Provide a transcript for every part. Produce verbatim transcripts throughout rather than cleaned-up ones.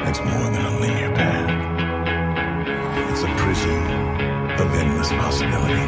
It's more than a linear path. It's a prison of endless possibility.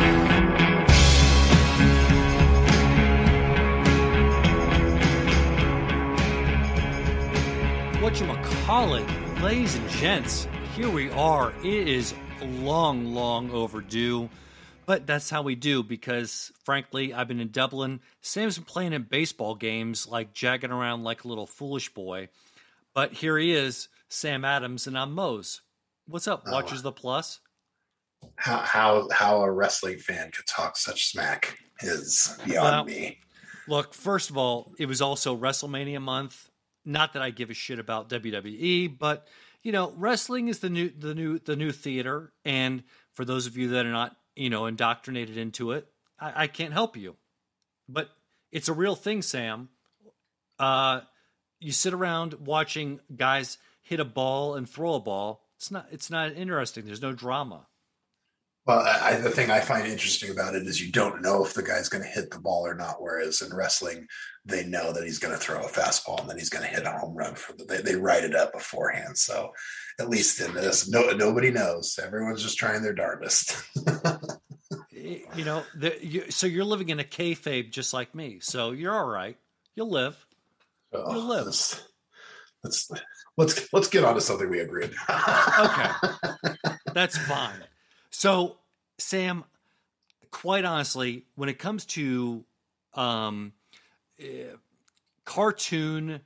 Whatchamacallit, ladies and gents, here we are. It is long, long overdue, but that's how we do because, frankly, I've been in Dublin. Sam's been playing in baseball games, like jagging around like a little foolish boy. But here he is, Sam Adams, and I'm Mose. What's up, Oh, Watchers the Plus? How how how a wrestling fan could talk such smack is beyond Well, me. Look, first of all, it was also WrestleMania month. Not that I give a shit about W W E, but you know, wrestling is the new the new the new theater, and for those of you that are not, you know, indoctrinated into it, I, I can't help you. But it's a real thing, Sam. Uh, you sit around watching guys hit a ball and throw a ball. It's not it's not interesting. There's no drama. Well, I, the thing I find interesting about it is you don't know if the guy's going to hit the ball or not. Whereas in wrestling, they know that he's going to throw a fastball and then he's going to hit a home run. For the, they, they write it up beforehand. So at least in this, no nobody knows. Everyone's just trying their darndest. You know, the, you, so you're living in a kayfabe just like me. So you're all right. You'll live. Oh, You'll live. Let's, let's let's let's get on to something we agree on. Okay, that's fine. So, Sam, quite honestly, when it comes to um, uh, cartoon-esque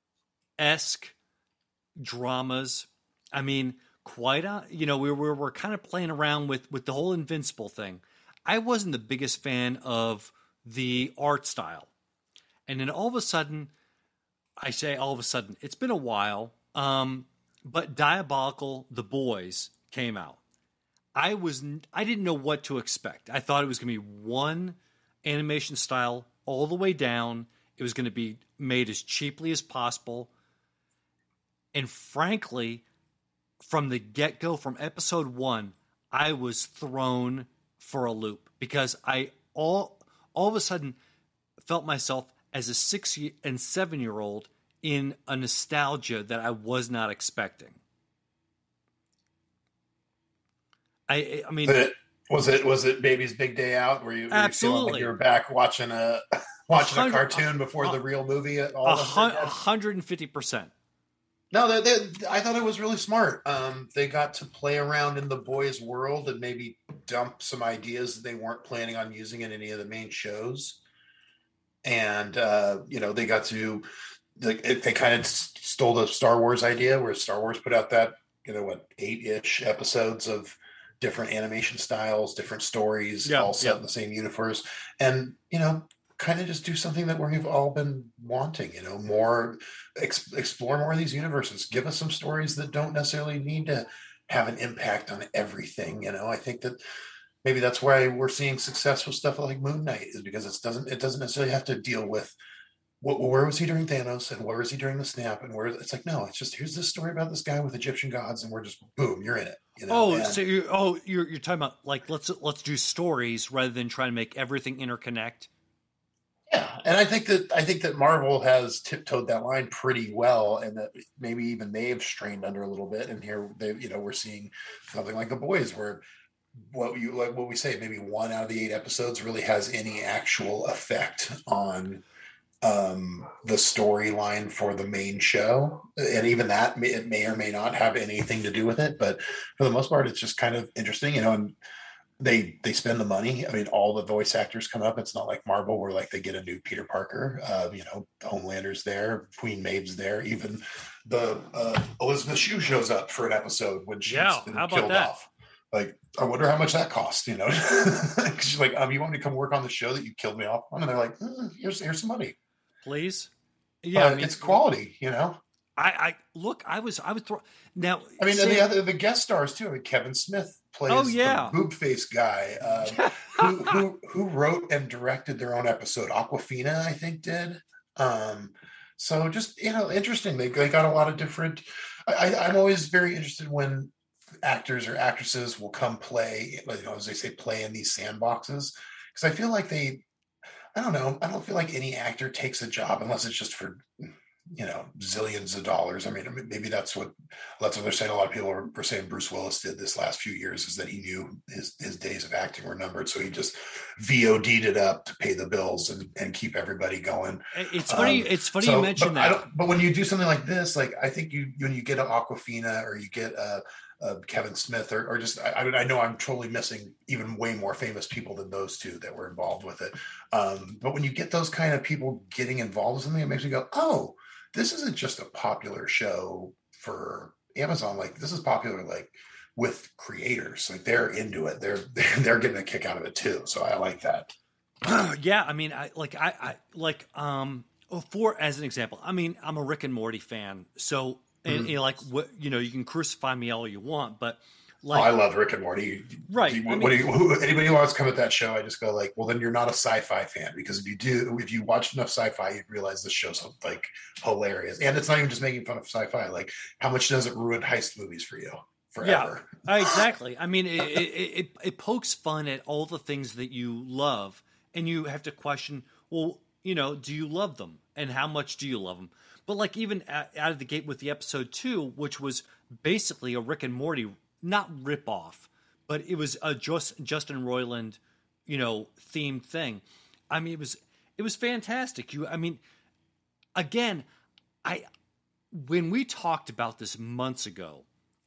dramas, I mean, quite, uh, you know, we were, we're kind of playing around with, with the whole Invincible thing. I wasn't the biggest fan of the art style. And then all of a sudden, I say all of a sudden, it's been a while, um, but Diabolical The Boys came out. I was I didn't know what to expect. I thought it was going to be one animation style all the way down. It was going to be made as cheaply as possible. And frankly, from the get-go, from episode one, I was thrown for a loop because I all all of a sudden felt myself as a six and seven year old in a nostalgia that I was not expecting. I, I mean, was it, was it was it Baby's Big Day Out? Where you, were you feeling like absolutely. you were back watching a watching a cartoon before uh, the real movie at all? A hundred and fifty percent. No, they, they, I thought it was really smart. Um, they got to play around in the boys' world and maybe dump some ideas that they weren't planning on using in any of the main shows. And uh, you know, they got to they, they kind of stole the Star Wars idea, where Star Wars put out that, you know, what, eight-ish episodes of different animation styles, different stories, yeah, all set yeah. in the same universe. And, you know, kind of just do something that we've all been wanting, you know, more, ex- explore more of these universes. Give us some stories that don't necessarily need to have an impact on everything. You know, I think that maybe that's why we're seeing success with stuff like Moon Knight, is because it doesn't, it doesn't necessarily have to deal with what, where was he during Thanos and where was he during the snap, and where it's like, no, it's just, here's this story about this guy with Egyptian gods, and we're just, boom, you're in it. You know? Oh, and, so you oh you're you're talking about like let's let's do stories rather than trying to make everything interconnect. Yeah, and I think that I think that Marvel has tiptoed that line pretty well, and that maybe even they've strained under a little bit. And here, they, you know, we're seeing something like The Boys, where what you like what we say, maybe one out of the eight episodes really has any actual effect on um the storyline for the main show, and even that may, it may or may not have anything to do with it, but for the most part it's just kind of interesting, you know. And they they spend the money. I mean, all the voice actors come up. It's not like Marvel where like they get a new Peter Parker, uh you know, Homelander's there, Queen Mave's there, even the uh Elizabeth Shue shows up for an episode when she's Yeah, been how about killed that? off. Like, I wonder how much that cost, you know. She's like, um you want me to come work on the show that you killed me off on? And they're like, mm, here's here's some money. Please. Yeah, Uh, I mean, it's quality, you know. I, I look. I was. I was throw, now. I mean, Sam, and the other the guest stars too. I mean, Kevin Smith plays Oh, yeah. the boob face guy, uh, who who who wrote and directed their own episode. Aquafina, I think, did. Um, so just, you know, interesting. They they got a lot of different. I, I, I'm always very interested when actors or actresses will come play, you know, as they say, play in these sandboxes, because I feel like they. I don't know. I don't feel like any actor takes a job unless it's just for you know, zillions of dollars. I mean, maybe that's what that's what they're saying. A lot of people are, are saying Bruce Willis did this last few years is that he knew his his days of acting were numbered, so he just V O D'd it up to pay the bills and, and keep everybody going. It's funny. Um, it's funny so, you mentioned but that. I don't, but when you do something like this, like I think you when you get an Awkwafina or you get a, a Kevin Smith or, or just I, I know I'm totally missing even way more famous people than those two that were involved with it. Um, but when you get those kind of people getting involved in something, it makes me go, oh, this isn't just a popular show for Amazon. Like this is popular, like with creators, like they're into it. They're, they're getting a kick out of it too. So I like that. Yeah. I mean, I like, I, I like, um, for, as an example, I mean, I'm a Rick and Morty fan. So, and, mm-hmm. and like, what, you know, you can crucify me all you want, but like, oh, I love Rick and Morty. Right. Do you, I mean, what do you, who, anybody who wants to come at that show, I just go like, well, then you're not a sci-fi fan, because if you do, if you watch enough sci-fi, you'd realize this show's like hilarious. And it's not even just making fun of sci-fi. Like, how much does it ruin heist movies for you forever? Yeah, exactly. I mean, it, it, it, it pokes fun at all the things that you love, and you have to question, well, you know, do you love them? And how much do you love them? But like even out of the gate with the episode two, which was basically a Rick and Morty not rip off, but it was a just, Justin Roiland, you know, themed thing. I mean, it was it was fantastic. You, I mean, again, I when we talked about this months ago,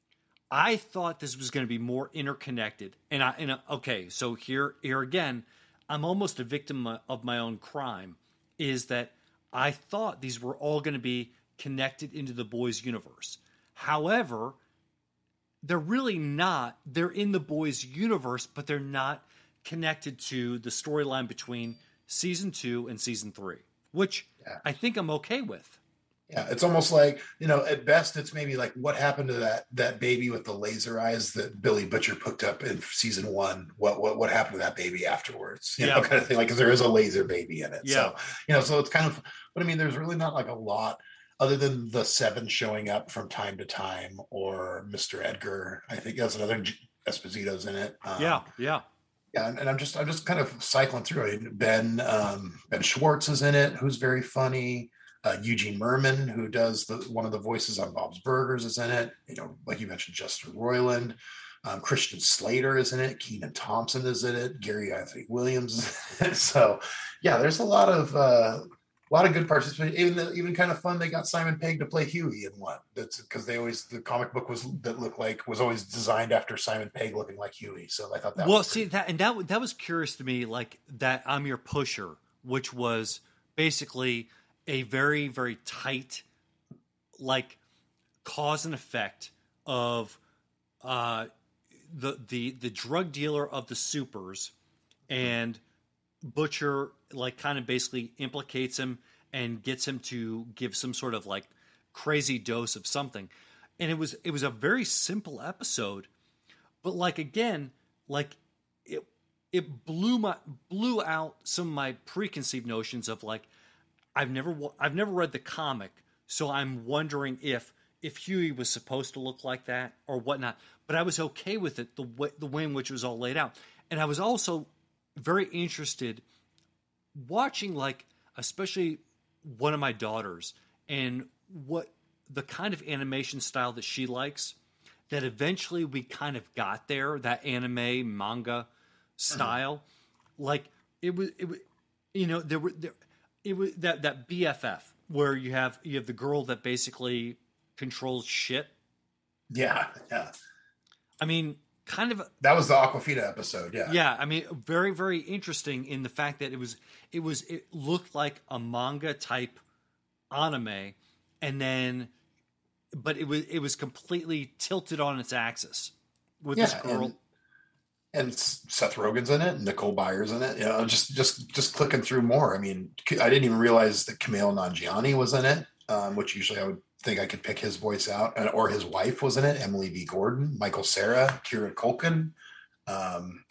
I thought this was going to be more interconnected. And I, and okay, so here here again, I'm almost a victim of my own crime. Is that I thought these were all going to be connected into the boys' universe. However, they're really not. They're in the boys' universe, but they're not connected to the storyline between season two and season three, which yeah. I think I'm okay with. Yeah, it's almost like, you know, at best, it's maybe like what happened to that that baby with the laser eyes that Billy Butcher picked up in season one. What what what happened to that baby afterwards? You yeah. know, kind of thing. Like, because there is a laser baby in it. Yeah. So, you know, so it's kind of. But I mean, there's really not like a lot. Other than the seven showing up from time to time, or Mister Edgar, I think that's another Esposito's in it. Um, yeah, yeah, yeah. And, and I'm just, I'm just kind of cycling through it. Ben, um, Ben Schwartz is in it, who's very funny. Uh, Eugene Merman, who does the one of the voices on Bob's Burgers, is in it. You know, like you mentioned, Justin Roiland. Um, Christian Slater is in it. Kenan Thompson is in it. Gary Anthony Williams. So, yeah, there's a lot of. Uh, A lot of good participation. Even the, even kind of fun. They got Simon Pegg to play Huey in one. That's because they always the comic book was that looked like was always designed after Simon Pegg looking like Huey. So I thought that. Well, was see that and that that was curious to me. Like that, I'm Your Pusher, which was basically a very very tight, like cause and effect of uh, the the the drug dealer of the supers and Butcher, like, kind of basically implicates him and gets him to give some sort of like crazy dose of something. And it was it was a very simple episode, but like again, like it it blew my blew out some of my preconceived notions of like I've never I've never read the comic, so I'm wondering if if Huey was supposed to look like that or whatnot. But I was okay with it the way the way in which it was all laid out, and I was also very interested watching, like, especially one of my daughters and what the kind of animation style that she likes, that eventually we kind of got there, that anime manga style. Mm-hmm. Like it was, it was, you know, there were, there, it was that, that B F F where you have, you have the girl that basically controls shit. Yeah. Yeah. I mean, kind of that was the Awkwafina episode. Yeah. Yeah. I mean, very, very interesting in the fact that it was, it was, it looked like a manga type anime, and then, but it was, it was completely tilted on its axis with yeah, this girl. And, and Seth Rogen's in it, Nicole Byers in it. You know, just, just, just clicking through more. I mean, I didn't even realize that Kumail Nanjiani was in it, um, which usually I would think I could pick his voice out, and or his wife was in it, Emily V. Gordon, Michael Cera, Kieran Culkin. Um,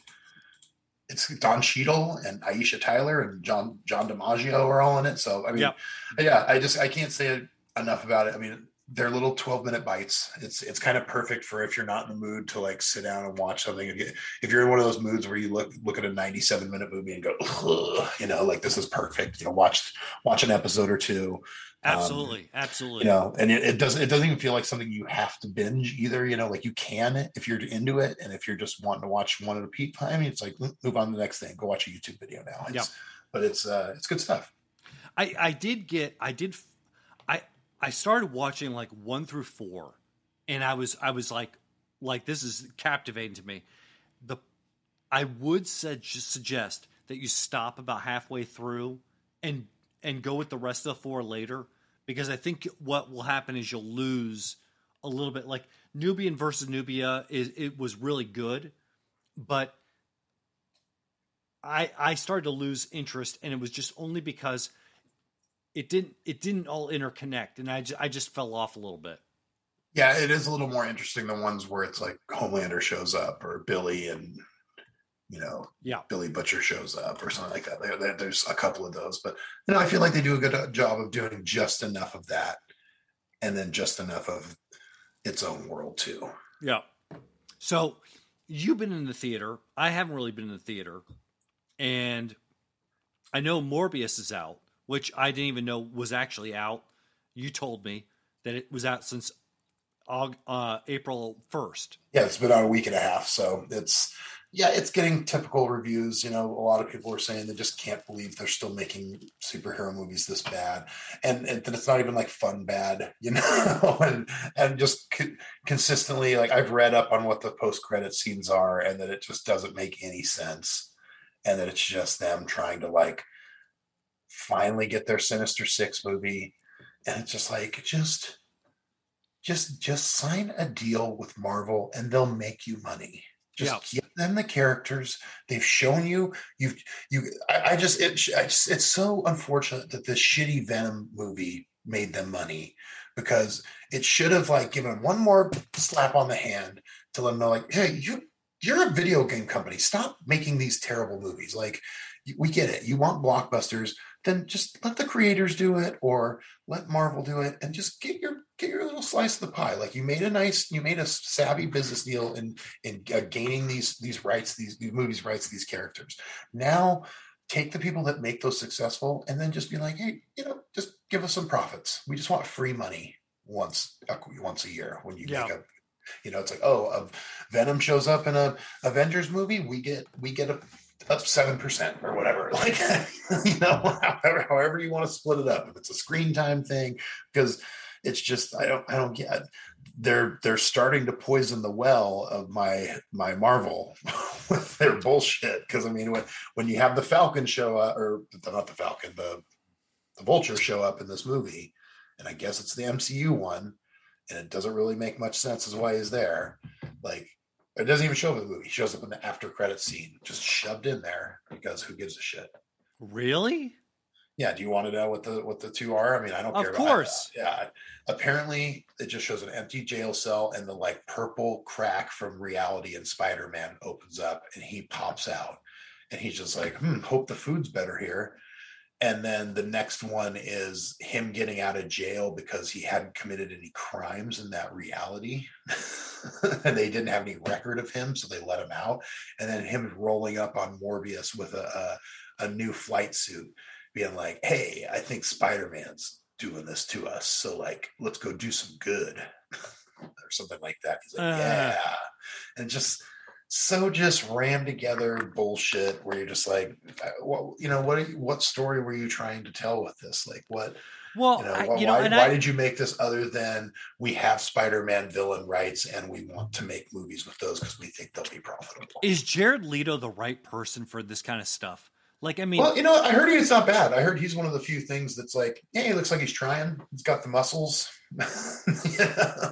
it's Don Cheadle and Aisha Tyler and John John DiMaggio are all in it. So I mean, yep. yeah, I just I can't say enough about it. I mean, they're little twelve minute bites. It's it's kind of perfect for if you're not in the mood to like sit down and watch something. If you're in one of those moods where you look look at a ninety-seven minute movie and go, you know, like this is perfect. You know, watch watch an episode or two. Absolutely, um, absolutely. You know, and it, it doesn't it doesn't even feel like something you have to binge either. You know, like you can if you're into it, and if you're just wanting to watch one at a peak time, it's like move on to the next thing. Go watch a YouTube video now. It's, yeah, but it's uh, it's good stuff. I I did get I did I I started watching like one through four, and I was I was like like this is captivating to me. The I would su- suggest that you stop about halfway through and and go with the rest of the four later, because I think what will happen is you'll lose a little bit. Like Nubian versus Nubia is it was really good, but I I started to lose interest, and it was just only because it didn't it didn't all interconnect, and I just, I just fell off a little bit. Yeah, it is a little more interesting than ones where it's like Homelander shows up or Billy and you know, yeah, Billy Butcher shows up or something like that. There, there, there's a couple of those, but you know, I feel like they do a good job of doing just enough of that, and then just enough of its own world too. Yeah. So you've been in the theater. I haven't really been in the theater, and I know Morbius is out, which I didn't even know was actually out. You told me that it was out since uh, April first. Yeah, it's been out a week and a half, so it's. Yeah, it's getting typical reviews. You know, a lot of people are saying they just can't believe they're still making superhero movies this bad, and, and that it's not even like fun bad, you know. and and just co- consistently, like I've read up on what the post credit scenes are, and that it just doesn't make any sense, and that it's just them trying to like finally get their Sinister Six movie, and it's just like just just just sign a deal with Marvel, and they'll make you money. Just yeah. give them the characters. They've shown you. You've you. I, I just it. I just, it's so unfortunate that this shitty Venom movie made them money, because it should have like given one more slap on the hand to let them know, like, hey, you you're a video game company. Stop making these terrible movies. Like, we get it. You want blockbusters, then just let the creators do it, or let Marvel do it, and just get your get your little slice of the pie. Like you made a nice, you made a savvy business deal in in uh, gaining these these rights, these, these movies rights, to these characters. Now take the people that make those successful, and then just be like, hey, you know, just give us some profits. We just want free money once once a year when you yeah. make a. You know, it's like, oh, a Venom shows up in a Avengers movie, we get we get a up seven percent or whatever, like, you know, however, however you want to split it up. If it's a screen time thing, because it's just, I don't, I don't get, they're, they're starting to poison the well of my, my Marvel with their bullshit. Cause I mean, when, when you have the Falcon show up, or not the Falcon, the, the Vulture show up in this movie, and I guess it's the M C U one, and it doesn't really make much sense as why he's there. Like, it doesn't even show up in the movie. He shows up in the after credit scene, just shoved in there, because who gives a shit? Really? Yeah. Do you want to know what the what the two are? I mean, I don't of care. Of course. About that. Yeah. Apparently, it just shows an empty jail cell, and the like purple crack from reality and Spider-Man opens up, and he pops out, and he's just like, hmm, hope the food's better here. And then the next one is him getting out of jail because he hadn't committed any crimes in that reality. And they didn't have any record of him, so they let him out. And then him rolling up on Morbius with a, a, a new flight suit, being like, hey, I think Spider-Man's doing this to us. So like, let's go do some good or something like that. He's like, uh, yeah. And just... so just rammed together bullshit where you're just like, what, you know, what, what story were you trying to tell with this? Like what, well, you know, I, why, you know, why, why I, did you make this other than we have Spider-Man villain rights and we want to make movies with those because we think they'll be profitable? Is Jared Leto the right person for this kind of stuff? Like, I mean, well, you know, I heard he's not bad. I heard he's one of the few things that's like, yeah, he looks like he's trying. He's got the muscles. Yeah.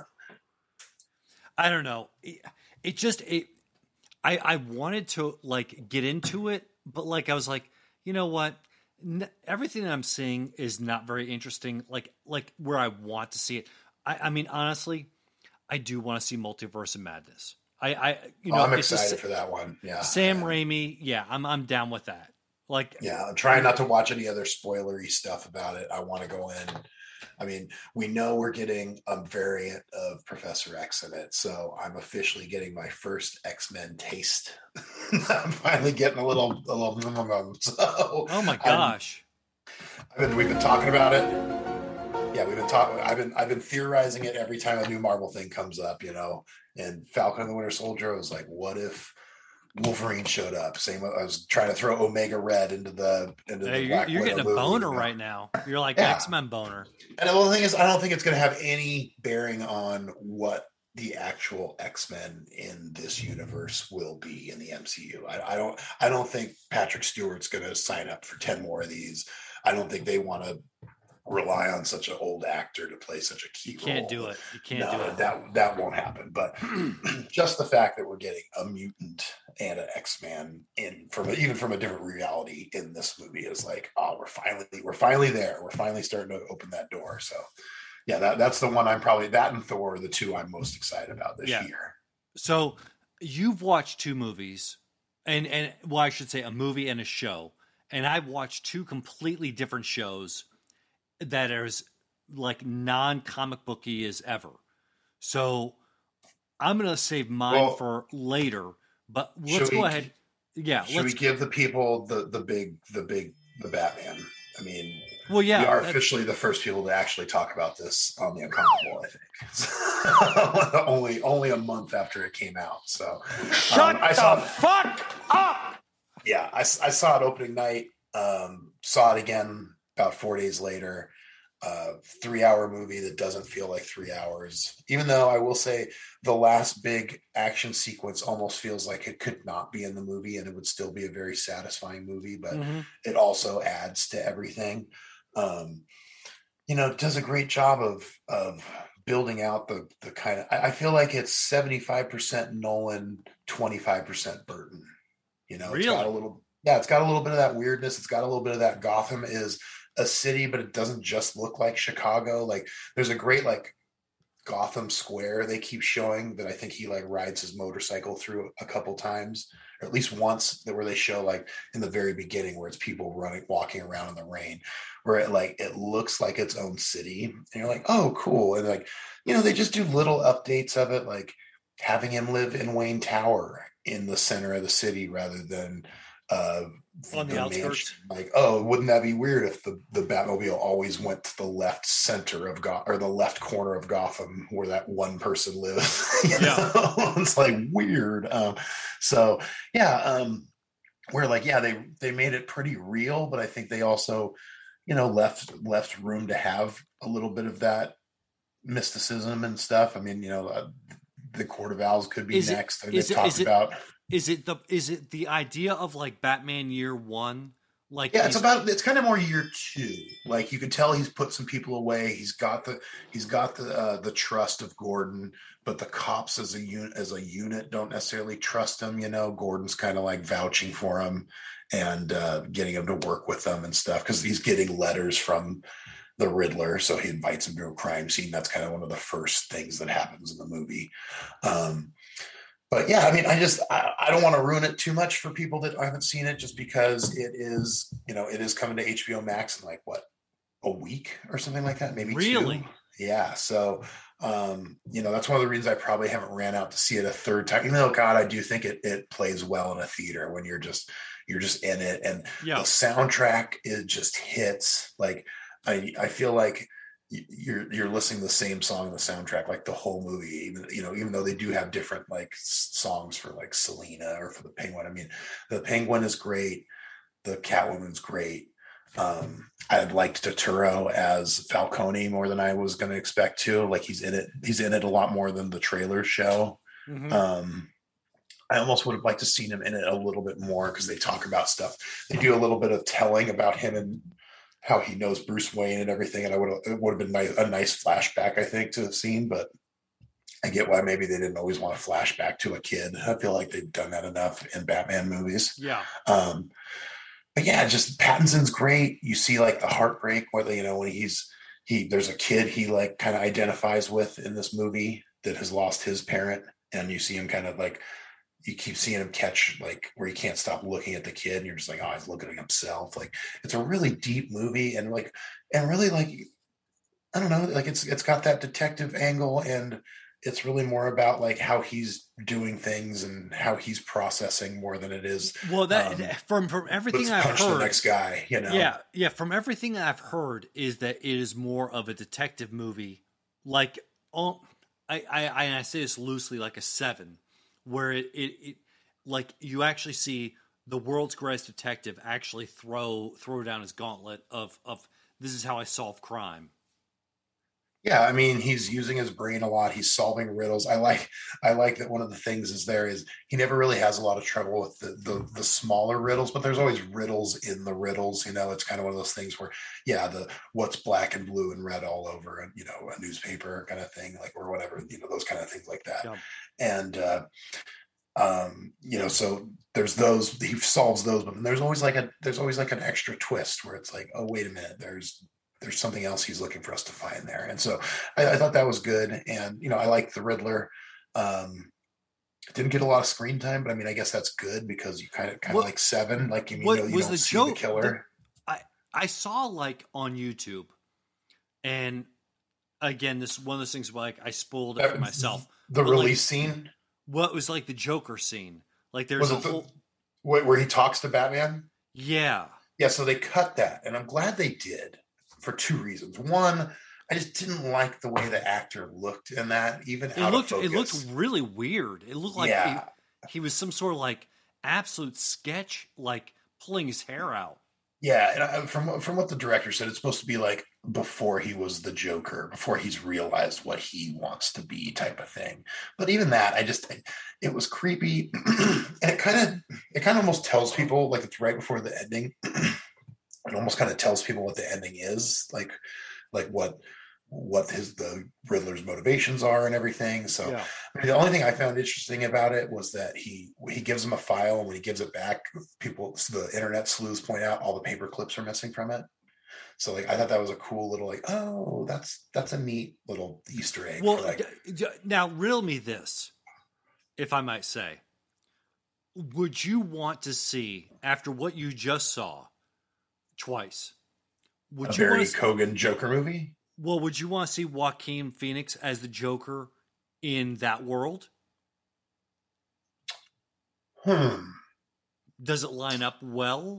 I don't know. It, it just, it, I, I wanted to like get into it, but like I was like, you know what? N- everything that I'm seeing is not very interesting. Like like where I want to see it. I, I mean, honestly, I do want to see Multiverse of Madness. I, I you know, oh, I'm it's excited a, for that one. Yeah, Sam yeah. Raimi. Yeah, I'm I'm down with that. Like, yeah, I'm trying not to watch any other spoilery stuff about it. I want to go in I mean, we know we're getting a variant of Professor X in it, so I'm officially getting my first X-Men taste. I'm finally getting a little, a little. So, oh my gosh! I've been, we've been talking about it. Yeah, we've been talking. I've been, I've been theorizing it every time a new Marvel thing comes up. You know, and Falcon and the Winter Soldier. I was like, what if Wolverine showed up? Same. I was trying to throw Omega Red into the into hey, the you're, Black you're Widow getting a movie, boner you know? right now. You're like Yeah. X-Men boner. And the whole thing is, I don't think it's going to have any bearing on what the actual X-Men in this universe will be in the M C U. I, I don't. I don't think Patrick Stewart's going to sign up for ten more of these. I don't think they want to rely on such an old actor to play such a key You can't role. do it. You can't no, do it. That that won't happen. But just the fact that we're getting a mutant and an X-Man in from a, even from a different reality in this movie is like, oh, we're finally we're finally there. We're finally starting to open that door. So yeah, that, that's the one I'm probably that and Thor are the two I'm most excited about this Yeah. year. So you've watched two movies, and and well, I should say a movie and a show, and I've watched two completely different shows that are as like non-comic booky as ever. So I'm gonna save mine Well, for later. But should let's go we- ahead. Yeah, Should let's. we give the people the the big the big the Batman? I mean, Well, yeah, we are that- officially the first people to actually talk about this on the Uncomfortable, I think. only only a month after it came out. So Shut um, I saw the fuck up! yeah, I, I saw it opening night. Um, saw it again about four days later. Uh, three hour movie that doesn't feel like three hours. Even though I will say the last big action sequence almost feels like it could not be in the movie and it would still be a very satisfying movie, but Mhm. it also adds to everything. Um, you know, it does a great job of of building out the the kind of. I, I feel like it's seventy-five percent Nolan, twenty-five percent Burton. You know, it's got Really? a little. Yeah, it's got a little bit of that weirdness. It's got a little bit of that. Gotham is a city, but it doesn't just look like Chicago. Like there's a great like Gotham Square they keep showing that I think he like rides his motorcycle through a couple times, or at least once, that where they show like in the very beginning where it's people running, walking around in the rain, where it like it looks like its own city, and you're like, oh, cool. And like, you know, they just do little updates of it, like having him live in Wayne Tower in the center of the city rather than uh On the outskirts. mansion. Like, oh, wouldn't that be weird if the the Batmobile always went to the left center of Gotham, or the left corner of Gotham where that one person lives? You Yeah. know? It's like weird. Um so yeah, um where like yeah, they they made it pretty real, but I think they also, you know, left left room to have a little bit of that mysticism and stuff. I mean, you know, uh, the Court of Owls could be Is it- next. and is they've it- talked is it- about Is it the is it the idea of like Batman Year One? Like yeah, it's he's- about it's kind of more year two. Like you can tell he's put some people away. He's got the he's got the uh, the trust of Gordon, but the cops as a unit as a unit don't necessarily trust him. You know, Gordon's kind of like vouching for him and uh, getting him to work with them and stuff because he's getting letters from the Riddler, so he invites him to a crime scene. That's kind of one of the first things that happens in the movie. Um, But yeah, I mean, I just I, I don't want to ruin it too much for people that haven't seen it, just because it is, you know, it is coming to H B O Max in like what, a week or something like that, maybe Really? two. Yeah. So um, you know, that's one of the reasons I probably haven't ran out to see it a third time. Even though, God, I do think it it plays well in a theater when you're just you're just in it, and Yeah. the soundtrack it just hits. Like I I feel like you're you're listening to the same song in the soundtrack like the whole movie, even you know even though they do have different like songs for like Selena or for the Penguin. I mean, the Penguin is great, the Catwoman's great. um I liked Turturro as Falcone more than I was going to expect to. Like he's in it he's in it a lot more than the trailer show. Mhm. um I almost would have liked to seen him in it a little bit more because they talk about stuff. They do a little bit of telling about him and how he knows Bruce Wayne and everything, and I would have it would have been nice, a nice flashback, I think, to have seen. But I get why maybe they didn't always want to flashback to a kid. I feel like they've done that enough in Batman movies. Yeah. Um, but yeah, just Pattinson's great. You see like the heartbreak, whether you know when he's he there's a kid he like kind of identifies with in this movie that has lost his parent, and you see him kind of like. You keep seeing him catch like where he can't stop looking at the kid, and you're just like, oh, he's looking at himself. Like it's a really deep movie, and like, and really like, I don't know, like it's it's got that detective angle, and it's really more about like how he's doing things and how he's processing more than it is. Well, that um, from from everything let's I've punch the heard, next guy. You know, yeah, yeah, from everything I've heard is that it is more of a detective movie, like oh, I I I, I say this loosely, like a Seven, where it, it it like you actually see the world's greatest detective actually throw throw down his gauntlet of of this is how I solve crime. Yeah, I mean, he's using his brain a lot. He's solving riddles. I like, I like that one of the things is there is he never really has a lot of trouble with the, the the smaller riddles, but there's always riddles in the riddles. You know, it's kind of one of those things where, yeah, the what's black and blue and red all over, and you know, a newspaper kind of thing, like or whatever, you know, those kind of things like that. Yeah. And uh, um, you know, so there's those he solves those, but there's always like a there's always like an extra twist where it's like, oh, wait a minute, there's there's something else he's looking for us to find there. And so I, I thought that was good. And, you know, I like the Riddler. Um, didn't get a lot of screen time, but I mean, I guess that's good because you kind of, kind of like Seven, like, you, what know, you was don't the see joke, the killer. The, I, I saw like on YouTube, and again, this is one of those things where like I spoiled it for myself. The but, release like, scene. What was like the Joker scene? Like there's Was a it the, whole, where he talks to Batman? yeah. Yeah. So they cut that, and I'm glad they did. For two reasons. One, I just didn't like the way the actor looked in that, even it out looked of focus. it looked really weird. It looked like yeah. he, he was some sort of like absolute sketch, like pulling his hair out. Yeah, and I, from from what the director said, it's supposed to be like before he was the Joker, before he's realized what he wants to be, type of thing. But even that, I just it was creepy, and it kind of it kind of almost tells people like it's right before the ending. It almost kind of tells people what the ending is, like like what what his the Riddler's motivations are and everything. So Yeah. I mean, the only thing I found interesting about it was that he he gives him a file, and when he gives it back, people the internet sleuths point out all the paper clips are missing from it. So like I thought that was a cool little like, oh, that's that's a neat little Easter egg. Well, like, d- d- now riddle me this, if I might say. Would you want to see, after what you just saw twice, would a you Barry want to, Kogan Joker movie? well, would you want to see Joaquin Phoenix as the Joker in that world? Hmm. Does it line up well?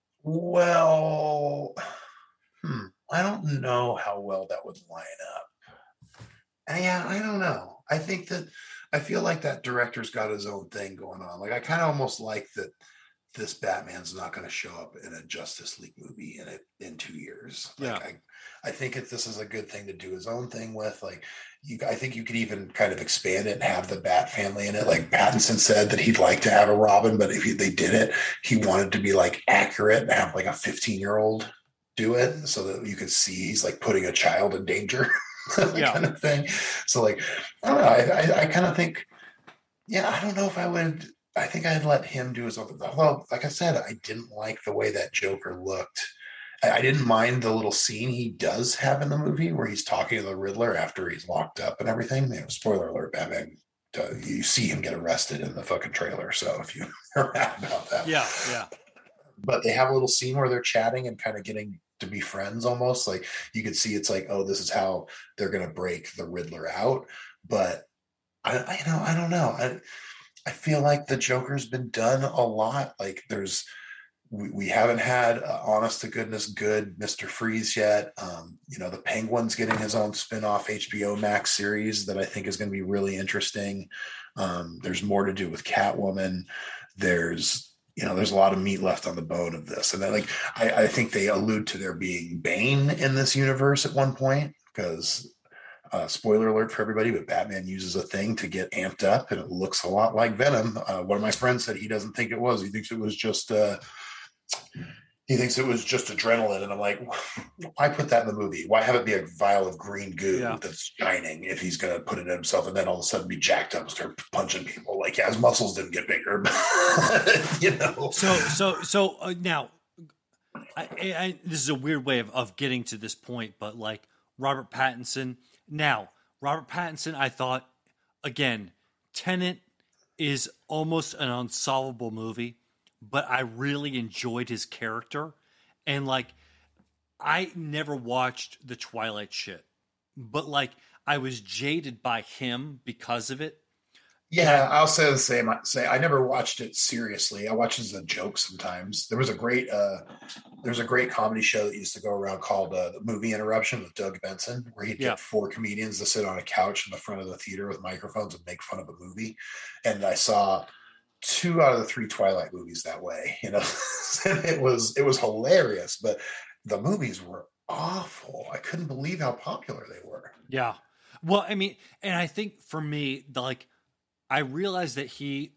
Well, hmm. I don't know how well that would line up. Yeah, I don't know. I think that I feel like that director's got his own thing going on. Like I kind of almost like that this Batman's not going to show up in a Justice League movie in it in two years. Like Yeah. I, I think that this is a good thing to do his own thing with. Like you, I think you could even kind of expand it and have the Bat family in it. Like Pattinson said that he'd like to have a Robin, but if he, they did it, he wanted to be like accurate and have like a fifteen year old do it so that you could see he's like putting a child in danger. Yeah. kind of thing. So like, I don't know. I, I, I kind of think, yeah, I don't know if I would, I think I'd let him do his own. Well, like I said, I didn't like the way that Joker looked. I, I didn't mind the little scene he does have in the movie where he's talking to the Riddler after he's locked up and everything. You know, spoiler alert, Batman, uh, you see him get arrested in the fucking trailer. So if you are mad about that. Yeah, yeah. But they have a little scene where they're chatting and kind of getting to be friends almost. Like you could see it's like, oh, this is how they're going to break the Riddler out. But I, I you know, I don't know. I, I feel like the Joker's been done a lot. Like there's, we, we haven't had uh, honest to goodness good Mister Freeze yet. Um, you know, the Penguin's getting his own spin-off H B O Max series that I think is going to be really interesting. Um, there's more to do with Catwoman. There's, you know, there's a lot of meat left on the bone of this. And then like, I, I think they allude to there being Bane in this universe at one point because Uh, spoiler alert for everybody, but Batman uses a thing to get amped up, and it looks a lot like Venom. Uh, one of my friends said he doesn't think it was. He thinks it was just. Uh, he thinks it was just adrenaline, and I'm like, why put that in the movie? Why have it be a vial of green goo Yeah. that's shining if he's going to put it in himself, and then all of a sudden be jacked up and start punching people? Like, yeah, his muscles didn't get bigger, but, you know. So, so, so uh, now, I, I, this is a weird way of, of getting to this point, but like Robert Pattinson. Now, Robert Pattinson, I thought, again, Tenet is almost an unsolvable movie, but I really enjoyed his character. And, like, I never watched the Twilight shit. but like I was jaded by him because of it. Yeah, I'll say the same. I say I never watched it seriously. I watch it as a joke sometimes. There was a great uh there's a great comedy show that used to go around called uh, the Movie Interruption with Doug Benson, where he'd Yeah. get four comedians to sit on a couch in the front of the theater with microphones and make fun of a movie. And I saw two out of the three Twilight movies that way. You know, it was it was hilarious, but the movies were awful. I couldn't believe how popular they were. Yeah. Well, I mean, and I think for me, the, like, I realized that he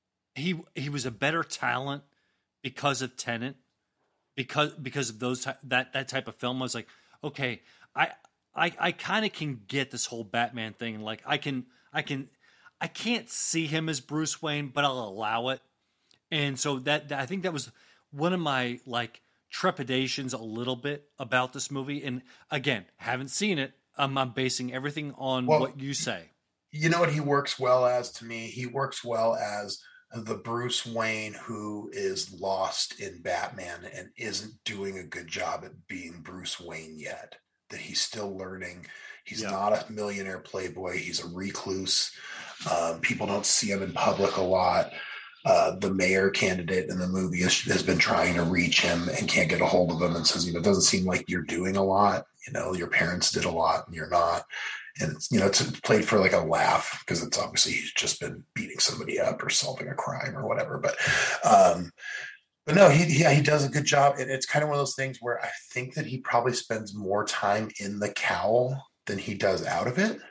he he was a better talent because of Tenet, because because of those that that type of film. I was like, okay, I I I kind of can get this whole Batman thing. Like, I can I can I can't see him as Bruce Wayne, but I'll allow it. And so that, that I think that was one of my like trepidations a little bit about this movie. And again, haven't seen it. Um, I'm basing everything on Well, what you say. You know what he works well as to me? He works well as the Bruce Wayne who is lost in Batman and isn't doing a good job at being Bruce Wayne yet. That he's still learning. He's Yeah. not a millionaire playboy. He's a recluse. Um, people don't see him in public a lot. Uh, the mayor candidate in the movie has, has been trying to reach him and can't get a hold of him and says, you know, it doesn't seem like you're doing a lot. You know, your parents did a lot and you're not. And it's, you know, it's played for like a laugh because it's obviously he's just been beating somebody up or solving a crime or whatever. But, um, but no, he, yeah, he does a good job. And it's kind of one of those things where I think that he probably spends more time in the cowl than he does out of it.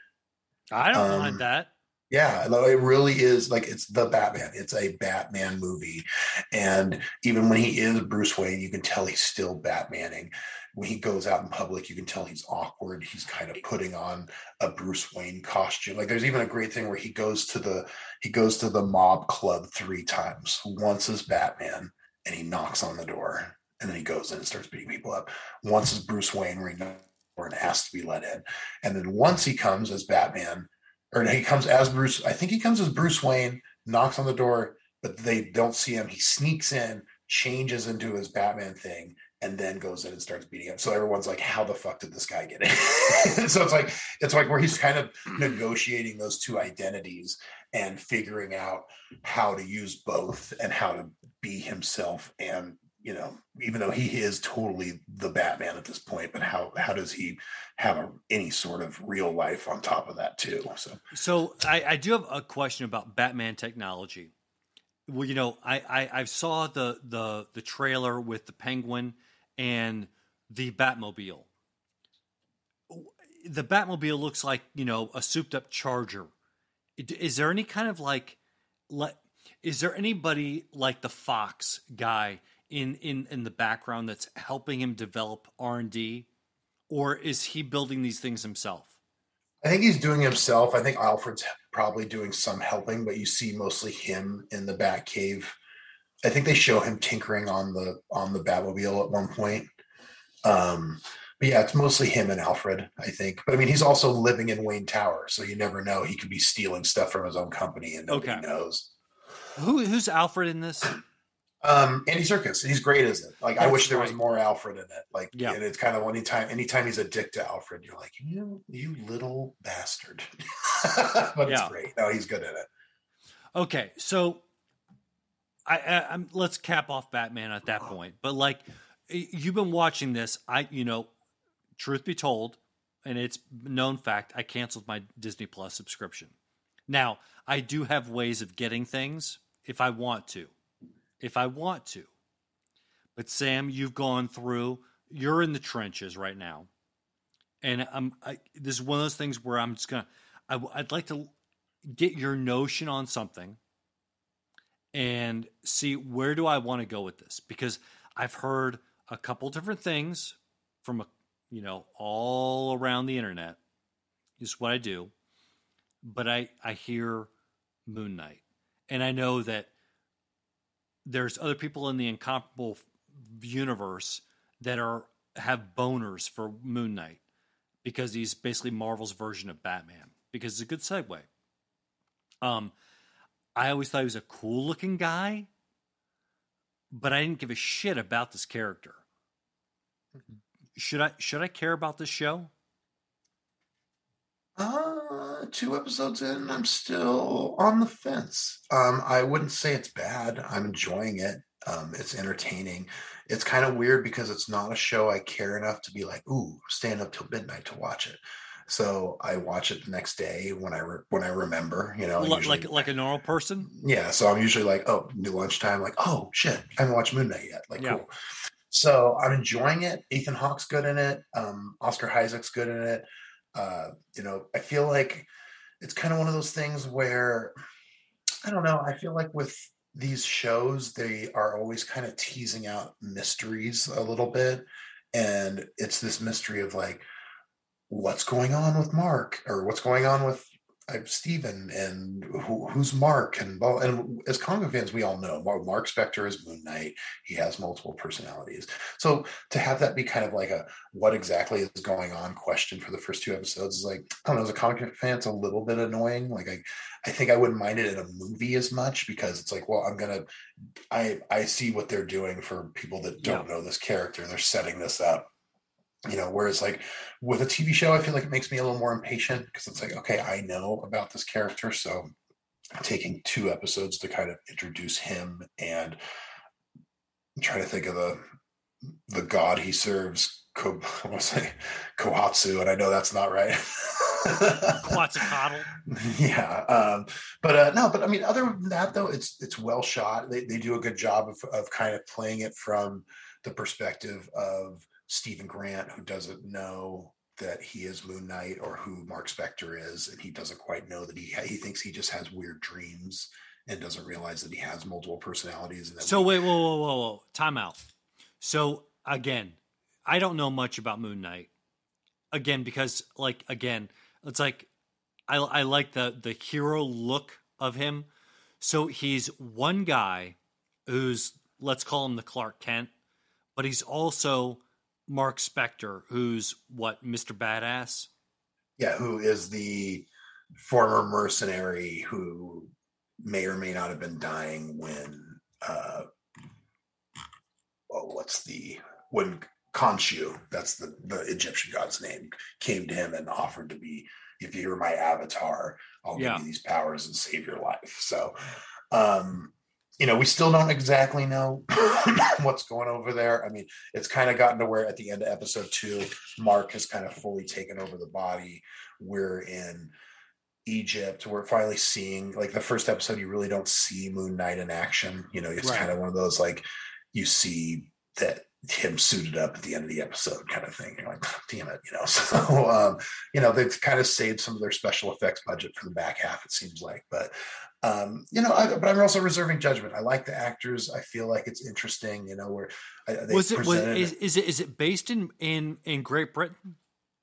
I don't Um, mind that. Yeah, no, it really is like it's the Batman. It's a Batman movie. And even when he is Bruce Wayne, you can tell he's still Batmaning. When he goes out in public, you can tell he's awkward. He's kind of putting on a Bruce Wayne costume. Like there's even a great thing where he goes to the he goes to the mob club three times. Once as Batman and he knocks on the door and then he goes in and starts beating people up. Once as Bruce Wayne where he knocks on the door and asks to be let in. And then once he comes as Batman, or he comes as Bruce, I think he comes as Bruce Wayne, knocks on the door, but they don't see him. He sneaks in, changes into his Batman thing, and then goes in and starts beating him. So everyone's like, how the fuck did this guy get in? So it's like, it's like where he's kind of negotiating those two identities and figuring out how to use both and how to be himself. And, you know, even though he is totally the Batman at this point, but how, how does he have a, any sort of real life on top of that too? So, So I, I do have a question about Batman technology. Well, you know, I, I, I saw the, the the trailer with the Penguin and the Batmobile. The Batmobile looks like, you know, a souped up Charger. Is there any kind of like, like is there anybody like the Fox guy in, in, in the background that's helping him develop R and D? Or is he building these things himself? I think he's doing himself. I think Alfred's probably doing some helping, but you see mostly him in the Batcave. I think they show him tinkering on the on the Batmobile at one point. Um, but yeah, it's mostly him and Alfred, I think. But I mean, he's also living in Wayne Tower, so you never know. He could be stealing stuff from his own company, and nobody Okay. knows. Who who's Alfred in this? Um, Andy Serkis, he's great as it. Like, I That's wish there was right. more Alfred in it. Like, Yeah. and it's kind of anytime, anytime he's a dick to Alfred, you're like, you, you little bastard. But Yeah. it's great. No, he's good at it. Okay, so I, I I'm let's cap off Batman at that point. But like y- you've been watching this, I you know, truth be told, and it's known fact, I canceled my Disney Plus subscription. Now, I do have ways of getting things if I want to. If I want to. But Sam, you've gone through, you're in the trenches right now. And I'm I, this is one of those things where I'm just going to I, I'd like to get your notion on something and see where do I want to go with this, because I've heard a couple different things from a, you know, all around the internet. Is what I do. But I I hear Moon Knight, and I know that there's other people in the Incomparable universe that are have boners for Moon Knight because he's basically Marvel's version of Batman, because it's a good segue. Um, I always thought he was a cool looking guy, but I didn't give a shit about this character. Should I should I care about this show? Uh, two episodes in, I'm still on the fence. Um, I wouldn't say it's bad. I'm enjoying it. Um, it's entertaining. It's kind of weird because it's not a show I care enough to be like, ooh, staying up till midnight to watch it. So I watch it the next day when I re- when I remember, you know, L- usually, like like a normal person. yeah. So I'm usually like, oh, new lunchtime, like, oh shit, I haven't watched Moon Knight yet. Like, Yeah. cool. So I'm enjoying it. Ethan Hawke's good in it. Um, Oscar Isaac's good in it. Uh, you know, I feel like it's kind of one of those things where I don't know. I feel like with these shows, they are always kind of teasing out mysteries a little bit. And it's this mystery of like, what's going on with Mark or what's going on with uh, Steven and who, who's Mark and well, and as comic fans we all know Mark Spector is Moon Knight. He has multiple personalities, so to have that be kind of like a what exactly is going on question for the first two episodes is like, I don't know, as a comic fan it's a little bit annoying. Like I I think I wouldn't mind it in a movie as much because it's like, well, I'm gonna I I see what they're doing for people that don't yeah. know this character. They're setting this up. You know, whereas like with a T V show, I feel like it makes me a little more impatient because it's like, okay, I know about this character. So taking two episodes to kind of introduce him and try to think of the the god he serves, Ko, I want to say Kohatsu, and I know that's not right. Quetzalcoatl. Yeah. Um, but uh, no, but I mean, other than that, though, it's it's well shot. They, they do a good job of, of kind of playing it from the perspective of Stephen Grant, who doesn't know that he is Moon Knight or who Mark Spector is, and he doesn't quite know that he he thinks he just has weird dreams and doesn't realize that he has multiple personalities. And that so we, wait, whoa, whoa, whoa, whoa, time out. So again, I don't know much about Moon Knight. Again, because like again, it's like I I like the the hero look of him. So he's one guy who's, let's call him the Clark Kent, but he's also Mark Spector, who's what, Mister Badass? Yeah, who is the former mercenary who may or may not have been dying when, uh, oh, what's the, when Khonshu, that's the, the Egyptian god's name, came to him and offered to be, if you're my avatar, I'll yeah. give you these powers and save your life. So, um, you know, we still don't exactly know what's going over there. I mean, it's kind of gotten to where at the end of episode two, Mark has kind of fully taken over the body. We're in Egypt. We're finally seeing, like the first episode, you really don't see Moon Knight in action. You know, it's right. kind of one of those, like, you see that him suited up at the end of the episode kind of thing. You're like, damn it, you know. So, um, you know, they've kind of saved some of their special effects budget for the back half, it seems like. But Um, you know, I, but I'm also reserving judgment. I like the actors. I feel like it's interesting. You know, where I, was it? Was, is, is it? Is it based in in in Great Britain?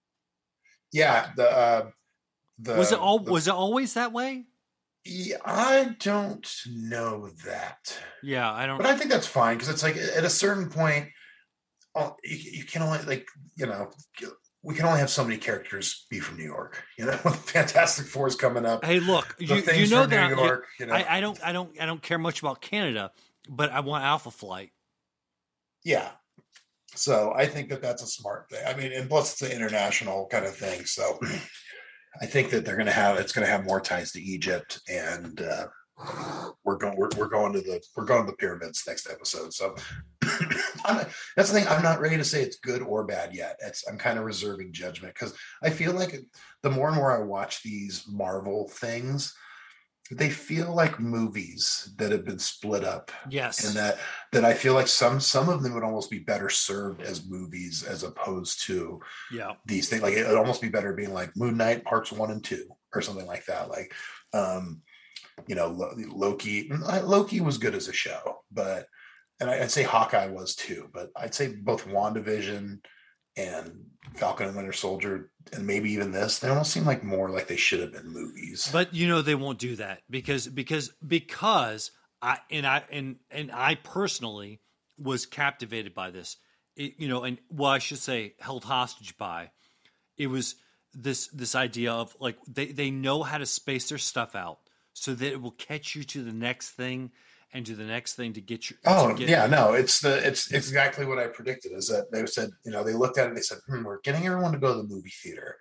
Yeah. The uh, the was it all? The, was it always that way? Yeah, I don't know that. Yeah, I don't. But I think that's fine because it's like at a certain point, oh, you, you can only like you know. We can only have so many characters be from New York, you know. Fantastic Four is coming up. Hey, look, you, you know that New York, you know? I, I don't, I don't, I don't care much about Canada, but I want Alpha Flight. Yeah, so I think that that's a smart thing. I mean, and plus it's an international kind of thing, so I think that they're going to have it's going to have more ties to Egypt, and uh, we're going we're, we're going to the we're going to the pyramids next episode. So. I'm not, that's the thing. I'm not ready to say it's good or bad yet. It's, I'm kind of reserving judgment because I feel like the more and more I watch these Marvel things, they feel like movies that have been split up. Yes, and that that I feel like some some of them would almost be better served as movies as opposed to yeah these things. Like it would almost be better being like Moon Knight parts one and two or something like that. Like, um, you know, Loki. Loki was good as a show, but. And I'd say Hawkeye was too, but I'd say both WandaVision and Falcon and Winter Soldier, and maybe even this, they almost seem like more like they should have been movies. But you know they won't do that because because because I and I and and I personally was captivated by this. It, you know, and well, I should say held hostage by. It was this this idea of like they they know how to space their stuff out so that it will catch you to the next thing. And do the next thing to get you. Oh get yeah, no, it's the it's exactly what I predicted. Is that they said, you know, they looked at it, and they said, hmm, we're getting everyone to go to the movie theater,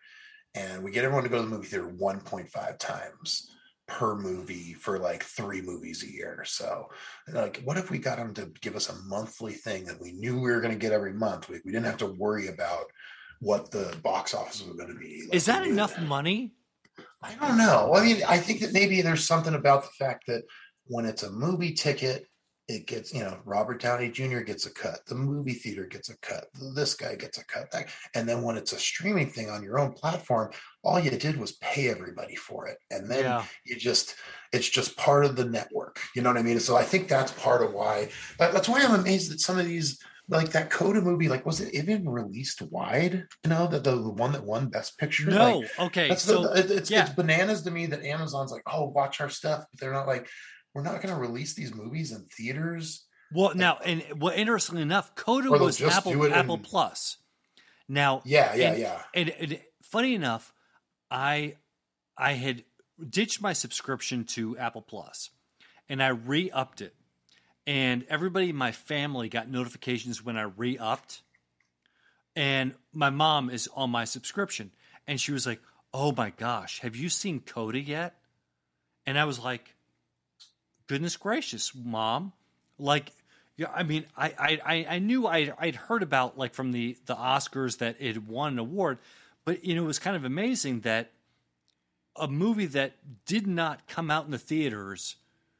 and we get everyone to go to the movie theater one point five times per movie for like three movies a year. So like, what if we got them to give us a monthly thing that we knew we were going to get every month? We, we didn't have to worry about what the box office was going to be. Like, is that enough money? I don't know. I mean, I think that maybe there's something about the fact that when it's a movie ticket, it gets, you know, Robert Downey Junior gets a cut. The movie theater gets a cut. This guy gets a cut. And then when it's a streaming thing on your own platform, all you did was pay everybody for it. And then yeah. you just, it's just part of the network. You know what I mean? So I think that's part of why, that's why I'm amazed that some of these, like that Coda movie, like, was it even released wide? You know, the, the, the one that won Best Picture? No. Like, okay. That's so the, it, it's, yeah. it's bananas to me that Amazon's like, oh, watch our stuff. But they're not like, we're not going to release these movies in theaters. Well, now, and well, interestingly enough, Coda was Apple Apple in, Plus. Now, yeah, yeah, and, yeah. And, and funny enough, I I had ditched my subscription to Apple Plus, and I re-upped it. And everybody in my family got notifications when I re-upped. And my mom is on my subscription. And she was like, oh my gosh, have you seen Coda yet? And I was like, goodness gracious, Mom. Like, yeah, I mean, I I, I knew I'd, I'd heard about, like, from the, the Oscars that it had won an award. But, you know, it was kind of amazing that a movie that did not come out in the theaters,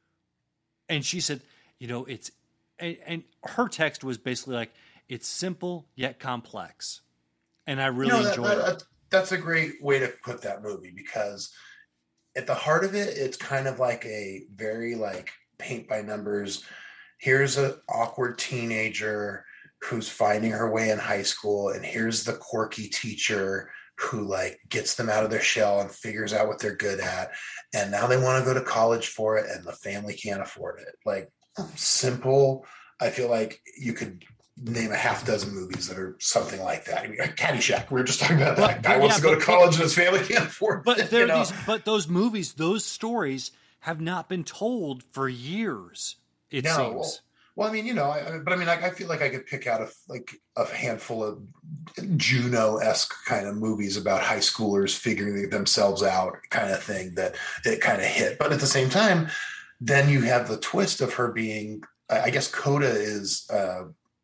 and she said, you know, it's, and, and her text was basically like, it's simple yet complex. And I really you know, enjoyed that, it. That, that's a great way to put that movie, because at the heart of it, it's kind of like a very like paint by numbers. Here's an awkward teenager who's finding her way in high school, and here's the quirky teacher who like gets them out of their shell and figures out what they're good at. And now they want to go to college for it, and the family can't afford it. Like, simple. I feel like you could name a half dozen movies that are something like that. I mean, Caddyshack. We were just talking about that. But, guy yeah, wants to go but, to college but, and his family can't afford but it. There you know? these, but those movies, those stories have not been told for years, it no, seems. Well, well, I mean, you know, I, but I mean, like, I feel like I could pick out a, like a handful of Juno-esque kind of movies about high schoolers figuring themselves out kind of thing that it kind of hit. But at the same time, then you have the twist of her being, I guess CODA is uh,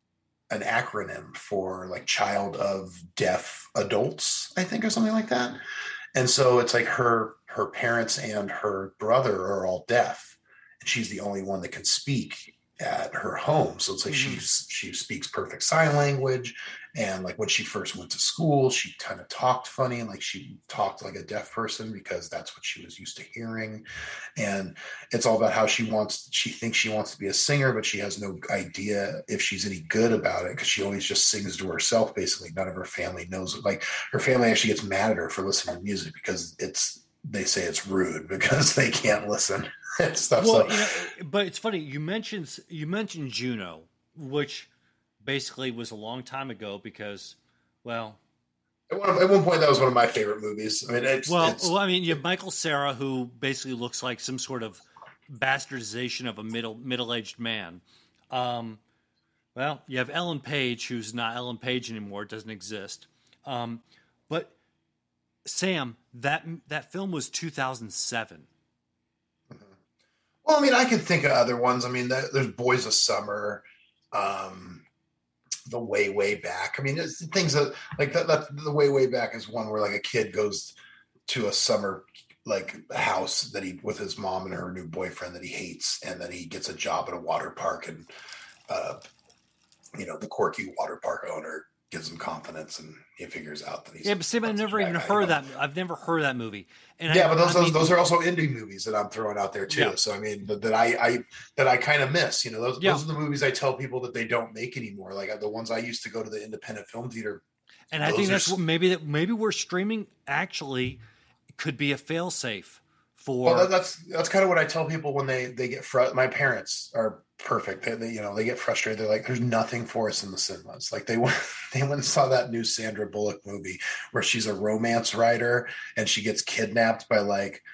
an acronym for like child of deaf adults, I think, or something like that. And so it's like her, her parents and her brother are all deaf, and she's the only one that can speak at her home. So it's like mm-hmm. she's she speaks perfect sign language, and like when she first went to school, she kind of talked funny, and like she talked like a deaf person because that's what she was used to hearing. And it's all about how she wants she thinks she wants to be a singer, but she has no idea if she's any good about it, because she always just sings to herself. Basically, none of her family knows it. Like, her family actually gets mad at her for listening to music because it's they say it's rude because they can't listen. Stuff. Well, So. you know, but it's funny you mentioned you mentioned Juno, which basically was a long time ago because, well, at one, at one point that was one of my favorite movies. I mean, it's well, it's, well, I mean, you have Michael Cera, who basically looks like some sort of bastardization of a middle middle aged man. Um, well, you have Ellen Page, who's not Ellen Page anymore; it doesn't exist. Um, but Sam, that that film was two thousand seven. Well, I mean, I could think of other ones. I mean, there's Boys of Summer, um, The Way, Way Back. I mean, there's things that, like, that, that, The Way, Way Back is one where, like, a kid goes to a summer, like, house that he, with his mom and her new boyfriend that he hates, and then he gets a job at a water park, and, uh, you know, the quirky water park owner gives him confidence, and he figures out that he's yeah. But Sam, I've never even heard that. I've never heard that movie. And yeah, I, but those I those, mean, those are also indie movies that I'm throwing out there too. Yeah. So I mean, that, that I, I that I kind of miss. You know, those Yeah. those are the movies I tell people that they don't make anymore. Like the ones I used to go to the independent film theater. And I think that's what maybe that maybe we're streaming actually could be a failsafe for. Well, that, that's that's kind of what I tell people when they they get fr- my parents are perfect. They, they you know they get frustrated. They're like, "There's nothing for us in the cinemas." Like they went they went and saw that new Sandra Bullock movie where she's a romance writer and she gets kidnapped by like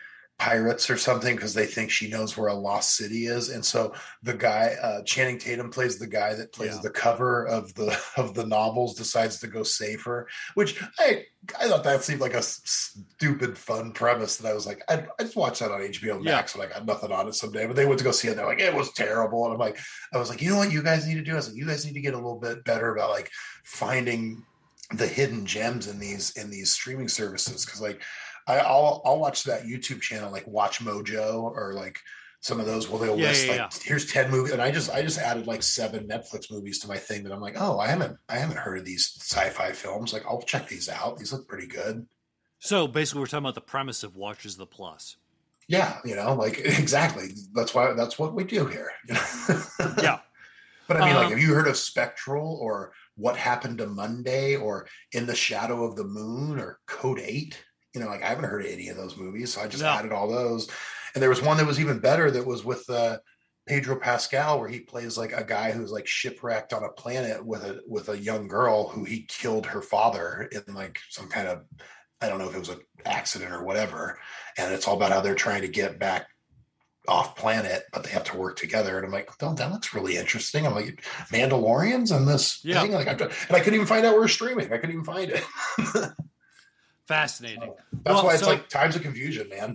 pirates or something because they think she knows where a lost city is. And so the guy, uh, Channing Tatum plays the guy that plays Yeah. the cover of the of the novels, decides to go save her, which I I thought that seemed like a stupid fun premise that I was like, I I just watched that on H B O Max Yeah. when I got nothing on it someday. But they went to go see it. And they're like, it was terrible. And I'm like, I was like, you know what you guys need to do? I was like, you guys need to get a little bit better about like finding the hidden gems in these in these streaming services. Cause like I, I'll I'll watch that YouTube channel like Watch Mojo or like some of those where they'll Yeah, list yeah, like yeah. here's ten movies, and I just I just added like seven Netflix movies to my thing that I'm like, oh, I haven't I haven't heard of these sci-fi films. Like I'll check these out. These look pretty good. So basically, we're talking about the premise of Watches the Plus. Yeah, you know, like exactly. That's why that's what we do here. You know? Yeah. But I mean, like, Um, have you heard of Spectral or What Happened to Monday or In the Shadow of the Moon or Code Eight? You know, like I haven't heard of any of those movies, so I just No. added all those. And there was one that was even better that was with uh, Pedro Pascal, where he plays like a guy who's like shipwrecked on a planet with a with a young girl who he killed her father in like some kind of, I don't know if it was an accident or whatever. And it's all about how they're trying to get back off planet, but they have to work together. And I'm like, oh, that looks really interesting. I'm like, Mandalorians and this Yeah. thing. Like, I'm, and I couldn't even find out where we're streaming. I couldn't even find it. Fascinating. That's Well, why it's so- like times of confusion, man.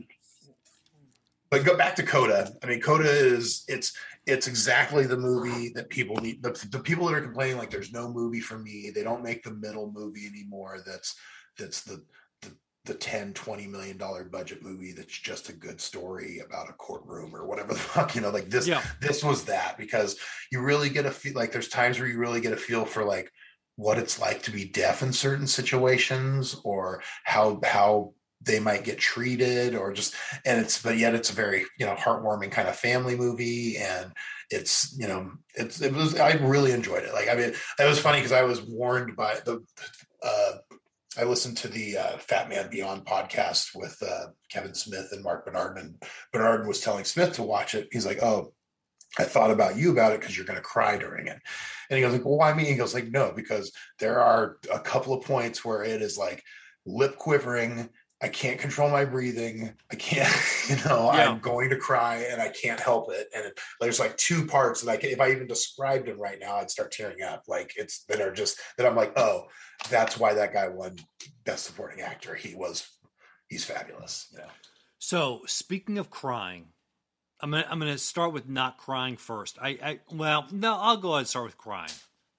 But go back to Coda. I mean, Coda is it's it's exactly the movie that people need. The, the people that are complaining like there's no movie for me. They don't make the middle movie anymore. That's that's the the the ten, twenty million dollar budget movie that's just a good story about a courtroom or whatever the fuck, you know, like this Yeah. this was that, because you really get a feel like there's times where you really get a feel for like what it's like to be deaf in certain situations or how how they might get treated or just, and it's, but yet it's a very, you know, heartwarming kind of family movie. And it's, you know, it's, it was, I really enjoyed it. Like, I mean, it was funny because I was warned by the, uh, I listened to the uh, Fat Man Beyond podcast with uh, Kevin Smith and Mark Bernard, and Bernard was telling Smith to watch it. He's like, oh, I thought about you about it because you're going to cry during it. And he goes like, well, why me? He goes like, no, because there are a couple of points where it is like lip quivering. I can't control my breathing. I can't, you know, Yeah. I'm going to cry and I can't help it. And it, there's like two parts that I can, if I even described them right now, I'd start tearing up. Like it's, that are just, that I'm like, oh, that's why that guy won Best Supporting Actor. He was, he's fabulous. You know? So speaking of crying, I'm gonna I'm gonna start with not crying first. I, I well no, I'll go ahead and start with crying.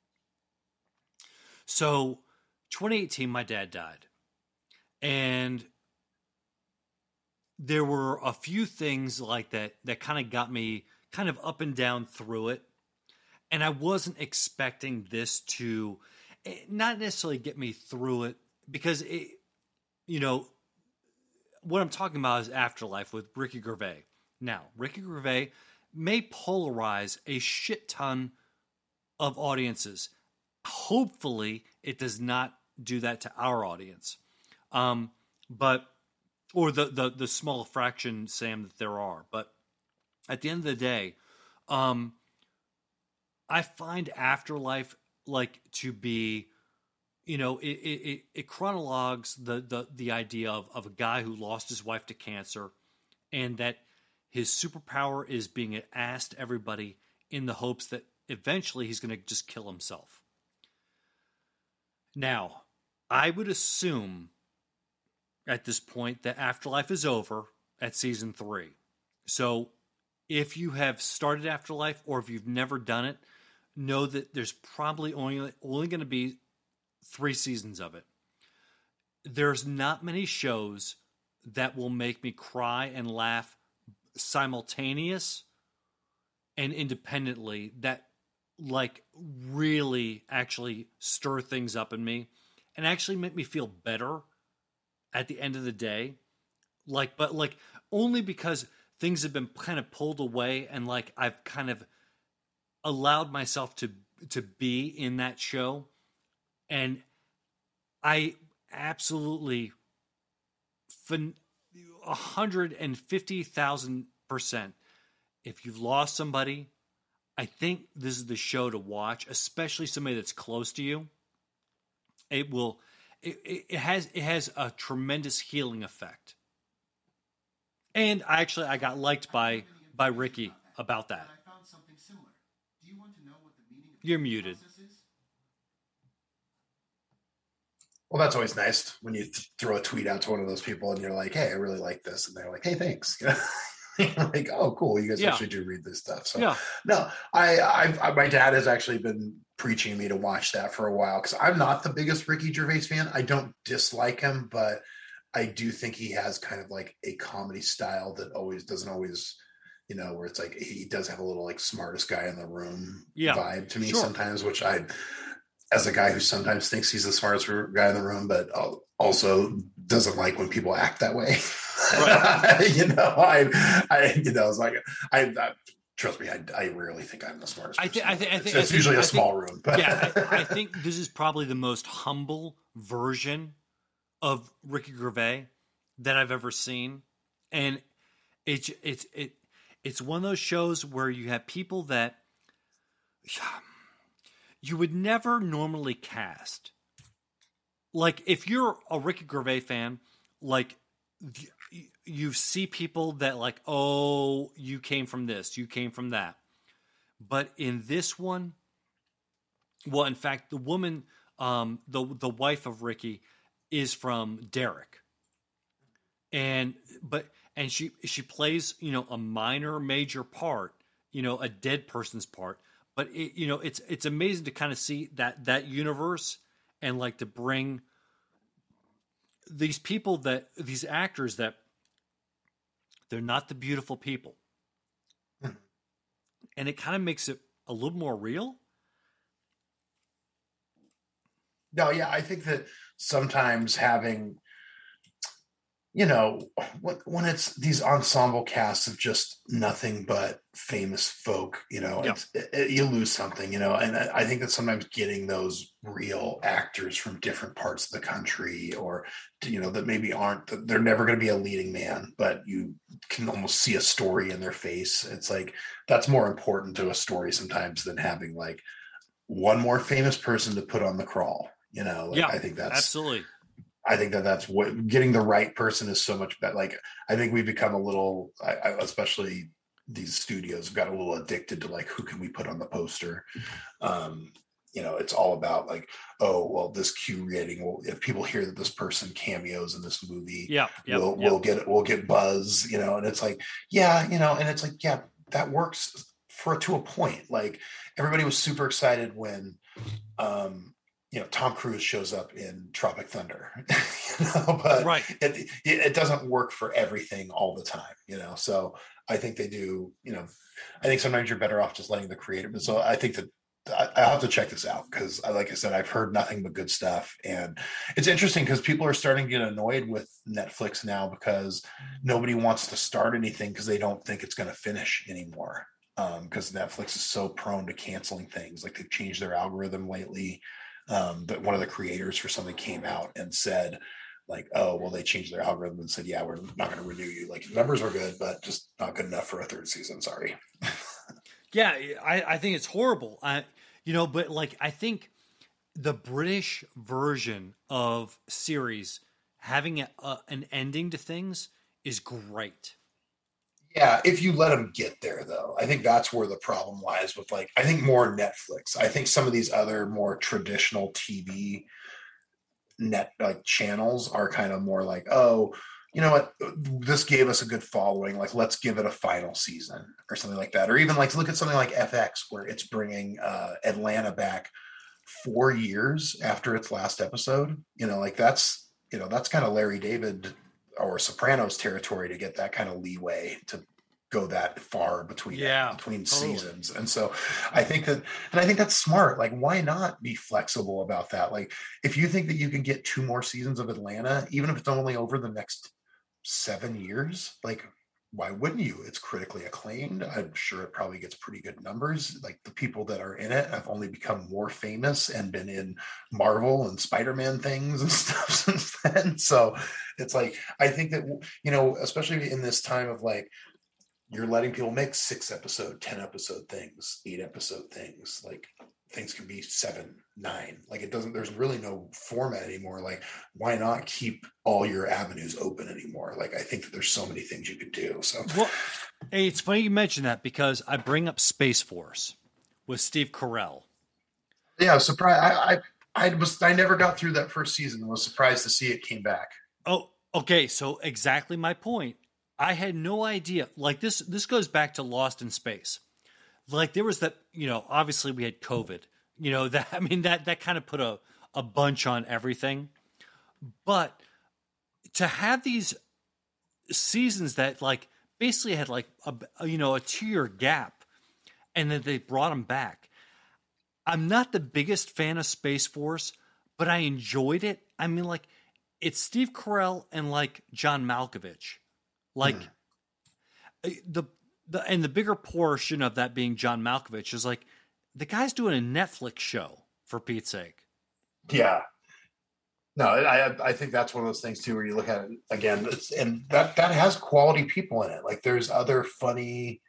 So twenty eighteen, my dad died. And there were a few things like that that kind of got me kind of up and down through it. And I wasn't expecting this to not necessarily get me through it because, it, you know, what I'm talking about is Afterlife with Ricky Gervais. Now, Ricky Gervais may polarize a shit ton of audiences. Hopefully, it does not do that to our audience. Um, but, or the, the, the small fraction, Sam, that there are. But at the end of the day, um, I find Afterlife like to be, you know, it, it, it, it chronologues the, the, the idea of, of a guy who lost his wife to cancer and that his superpower is being asked everybody in the hopes that eventually he's going to just kill himself. Now, I would assume at this point that Afterlife is over at season three. So if you have started Afterlife or if you've never done it, know that there's probably only, only going to be three seasons of it. There's not many shows that will make me cry and laugh simultaneous and independently that like really actually stir things up in me and actually make me feel better at the end of the day. Like, but like only because things have been kind of pulled away and like I've kind of allowed myself to to be in that show. And I absolutely one hundred fifty thousand percent, if you've lost somebody, I think this is the show to watch, especially somebody that's close to you. It will, it, it has, it has a tremendous healing effect. And I actually I got liked by by Ricky about that. You're muted. Well, that's always nice when you th- throw a tweet out to one of those people and you're like, hey, I really like this. And they're like, hey, thanks. You know? You're like, oh, cool. You guys Yeah. actually do read this stuff. So Yeah. no, I, I, I, my dad has actually been preaching me to watch that for a while because I'm not the biggest Ricky Gervais fan. I don't dislike him, but I do think he has kind of like a comedy style that always doesn't always, you know, where it's like he does have a little like smartest guy in the room Yeah. vibe to me Sure. sometimes, which I, as a guy who sometimes thinks he's the smartest guy in the room, but also doesn't like when people act that way. Right. you know, I, I, you know, it's like, I, I trust me, I, I rarely think I'm the smartest. I think, I think, I think it's, I it's think, usually I a think, small room. But. Yeah, I, I think this is probably the most humble version of Ricky Gervais that I've ever seen, and it's it's it it's one of those shows where you have people that you would never normally cast. Like if you're a Ricky Gervais fan, like you, you see people that like, oh, you came from this, you came from that. But in this one, well, in fact, the woman, um, the the wife of Ricky, is from Derek, and but and she she plays, you know, a minor major part, you know, a dead person's part. But it, you know, it's it's amazing to kind of see that that universe and like to bring these people that these actors that they're not the beautiful people, and it kind of makes it a little more real. No, yeah, I think that sometimes having, you know, when it's these ensemble casts of just nothing but famous folk, you know, Yeah. it's, it, it, you lose something, you know, and I think that sometimes getting those real actors from different parts of the country or, you know, that maybe aren't, they're never going to be a leading man, but you can almost see a story in their face. It's like, that's more important to a story sometimes than having like one more famous person to put on the crawl. You know, like, Yeah, I think that's absolutely. I think that that's what getting the right person is so much better. Like, I think we've become a little, I, I, especially these studios have got a little addicted to like, who can we put on the poster? Um, you know, it's all about like, oh, well, this Q rating. Well, if people hear that this person cameos in this movie, yeah, yep, we'll yep. we'll get we'll get buzz. You know, and it's like, yeah, you know, and it's like, yeah, that works for to a point. Like, everybody was super excited when. Um, you know, Tom Cruise shows up in Tropic Thunder, you know, but right. it, it doesn't work for everything all the time, you know? So I think they do, you know, I think sometimes you're better off just letting the creator, but so I think that I, I'll have to check this out. Cause I, like I said, I've heard nothing but good stuff, and it's interesting because people are starting to get annoyed with Netflix now because nobody wants to start anything because they don't think it's going to finish anymore. Um, because Netflix is so prone to canceling things. Like they've changed their algorithm lately. Um, but one of the creators for something came out and said, like, oh, well, they changed their algorithm and said, yeah, we're not going to renew you. Like, numbers were good, but just not good enough for a third season. Sorry. Yeah, I, I think it's horrible. I, you know, but like, I think the British version of series having a, a, an ending to things is great. Yeah, if you let them get there, though, I think that's where the problem lies with, like, I think more Netflix. I think some of these other more traditional T V net like channels are kind of more like, oh, you know what, this gave us a good following. Like, let's give it a final season or something like that. Or even like look at something like F X, where it's bringing uh, Atlanta back four years after its last episode. You know, like that's you know that's kind of Larry David or Sopranos territory to get that kind of leeway to go that far between yeah, between totally. seasons. And so I think that, and I think that's smart. Like, why not be flexible about that? Like, if you think that you can get two more seasons of Atlanta, even if it's only over the next seven years, like, why wouldn't you? It's critically acclaimed. I'm sure it probably gets pretty good numbers. Like, the people that are in it have only become more famous and been in Marvel and Spider-Man things and stuff since then. So it's like, I think that, you know, especially in this time of like, you're letting people make six episode, ten episode things, eight episode things. Like, things can be seven, nine. Like it doesn't, there's really no format anymore. Like, why not keep all your avenues open anymore? Like, I think that there's so many things you could do. So, well, hey, it's funny you mention that because I bring up Space Force with Steve Carell. Yeah, I was surprised. I, I, I was, I never got through that first season. I was surprised to see it came back. Oh, okay. So exactly my point. I had no idea. Like this, this goes back to Lost in Space. Like there was that, you know, obviously we had COVID, you know, that, I mean, that, that kind of put a, a bunch on everything, but to have these seasons that like basically had like a, you know, a two year gap and then they brought them back. I'm not the biggest fan of Space Force, but I enjoyed it. I mean, like it's Steve Carell and like John Malkovich, like mm. the, The, and the bigger portion of that being John Malkovich is like the guy's doing a Netflix show for Pete's sake. Yeah, no, I I think that's one of those things too where you look at it again, and that that has quality people in it. Like there's other funny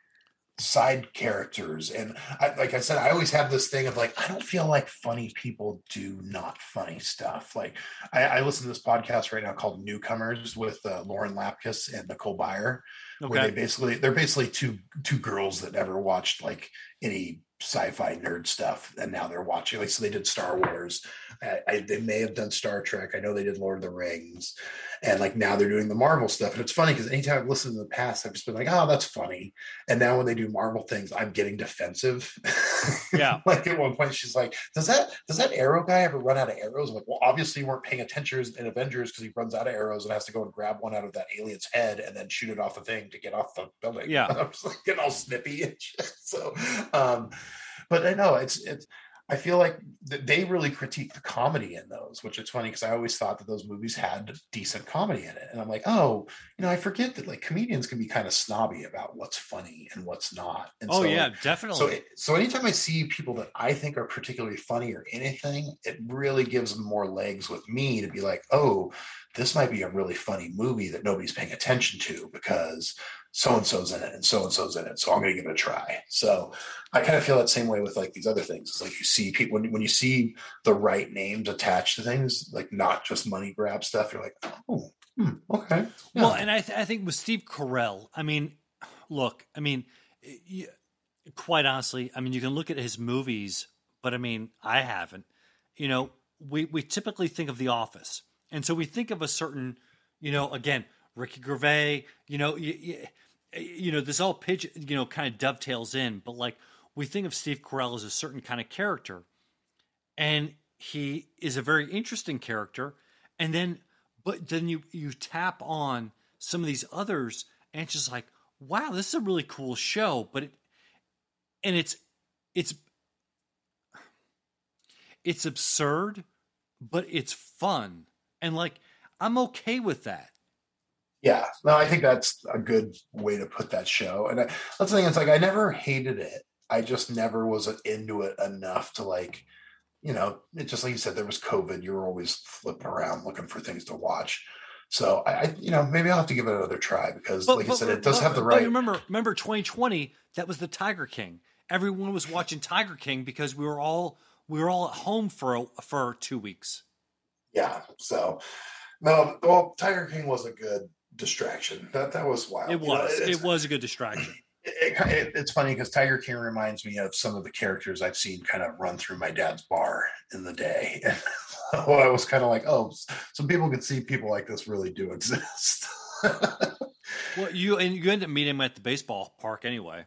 side characters, and I, like I said, I always have this thing of like I don't feel like funny people do not funny stuff. Like I, I listen to this podcast right now called Newcomers with uh, Lauren Lapkus and Nicole Byer. Okay. Where they basically they're basically two two girls that never watched like any sci-fi nerd stuff, and now they're watching. Like so, they did Star Wars. I, I, they may have done Star Trek. I know they did Lord of the Rings, and like now they're doing the Marvel stuff. And it's funny because anytime I've listened in the past, I've just been like, "Oh, that's funny." And now when they do Marvel things, I'm getting defensive. Yeah. Like at one point, she's like, "Does that does that arrow guy ever run out of arrows?" I'm like, well, obviously you weren't paying attention in Avengers because he runs out of arrows and has to go and grab one out of that alien's head and then shoot it off the thing to get off the building. Yeah. I was like getting all snippy and shit. So, um, but I know it's it's. I feel like they really critique the comedy in those, which it's funny because I always thought that those movies had decent comedy in it, and I'm like, oh, you know, I forget that like comedians can be kind of snobby about what's funny and what's not. And oh so, yeah, definitely. So, so anytime I see people that I think are particularly funny or anything, it really gives them more legs with me to be like, oh, this might be a really funny movie that nobody's paying attention to because so-and-so's in it and so-and-so's in it. So I'm going to give it a try. So I kind of feel that same way with like these other things. It's like you see people, when, when you see the right names attached to things, like not just money grab stuff, you're like, oh, hmm, okay. Yeah. Well, and I, th- I think with Steve Carell, I mean, look, I mean, you, quite honestly, I mean, you can look at his movies, but I mean, I haven't, you know, we, we typically think of The Office. And so we think of a certain, you know, again, Ricky Gervais, you know, you, you, you know, this all pitch, you know, kind of dovetails in, but like we think of Steve Carell as a certain kind of character, and he is a very interesting character. And then, but then you, you tap on some of these others and it's just like, wow, this is a really cool show. But it, and it's, it's, it's absurd, but it's fun. And like, I'm okay with that. Yeah, no, I think that's a good way to put that show. And I, that's the thing. It's like, I never hated it. I just never was into it enough to like, you know, it just like you said, there was COVID. You were always flipping around looking for things to watch. So I, I you know, maybe I'll have to give it another try because but, like but, I said, but, it does but, have the right. Remember, remember twenty twenty, that was the Tiger King. Everyone was watching Tiger King because we were all, we were all at home for, a, for two weeks. Yeah. So no, well, Tiger King was a good distraction. That that was wild. It was. You know, it was a good distraction. It, it, it's funny because Tiger King reminds me of some of the characters I've seen kind of run through my dad's bar in the day. And so I was kind of like, oh, some people could see people like this really do exist. Well, you and you end up meeting him at the baseball park anyway.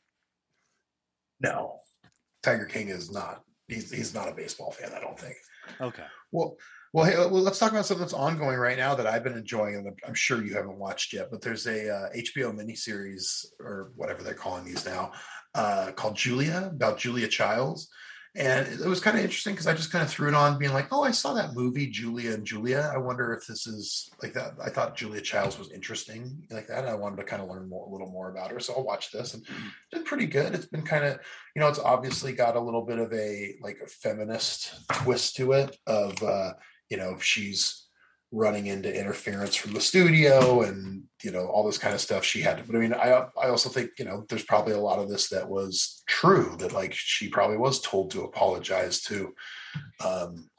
No, Tiger King is not. He's he's not a baseball fan, I don't think. Okay. Well, well, hey, well, let's talk about something that's ongoing right now that I've been enjoying, and I'm sure you haven't watched yet. But there's a uh, H B O miniseries or whatever they're calling these now, uh, called Julia, about Julia Childs, and it was kind of interesting because I just kind of threw it on, being like, "Oh, I saw that movie, Julia and Julia. I wonder if this is like that." I thought Julia Childs was interesting like that, and I wanted to kind of learn more, a little more about her. So I'll watch this, and it's been pretty good. It's been kind of, you know, it's obviously got a little bit of a like a feminist twist to it of. Uh, You know, she's running into interference from the studio and, you know, all this kind of stuff she had to, but I mean, I, I also think, you know, there's probably a lot of this that was true, that like, she probably was told to apologize to, um,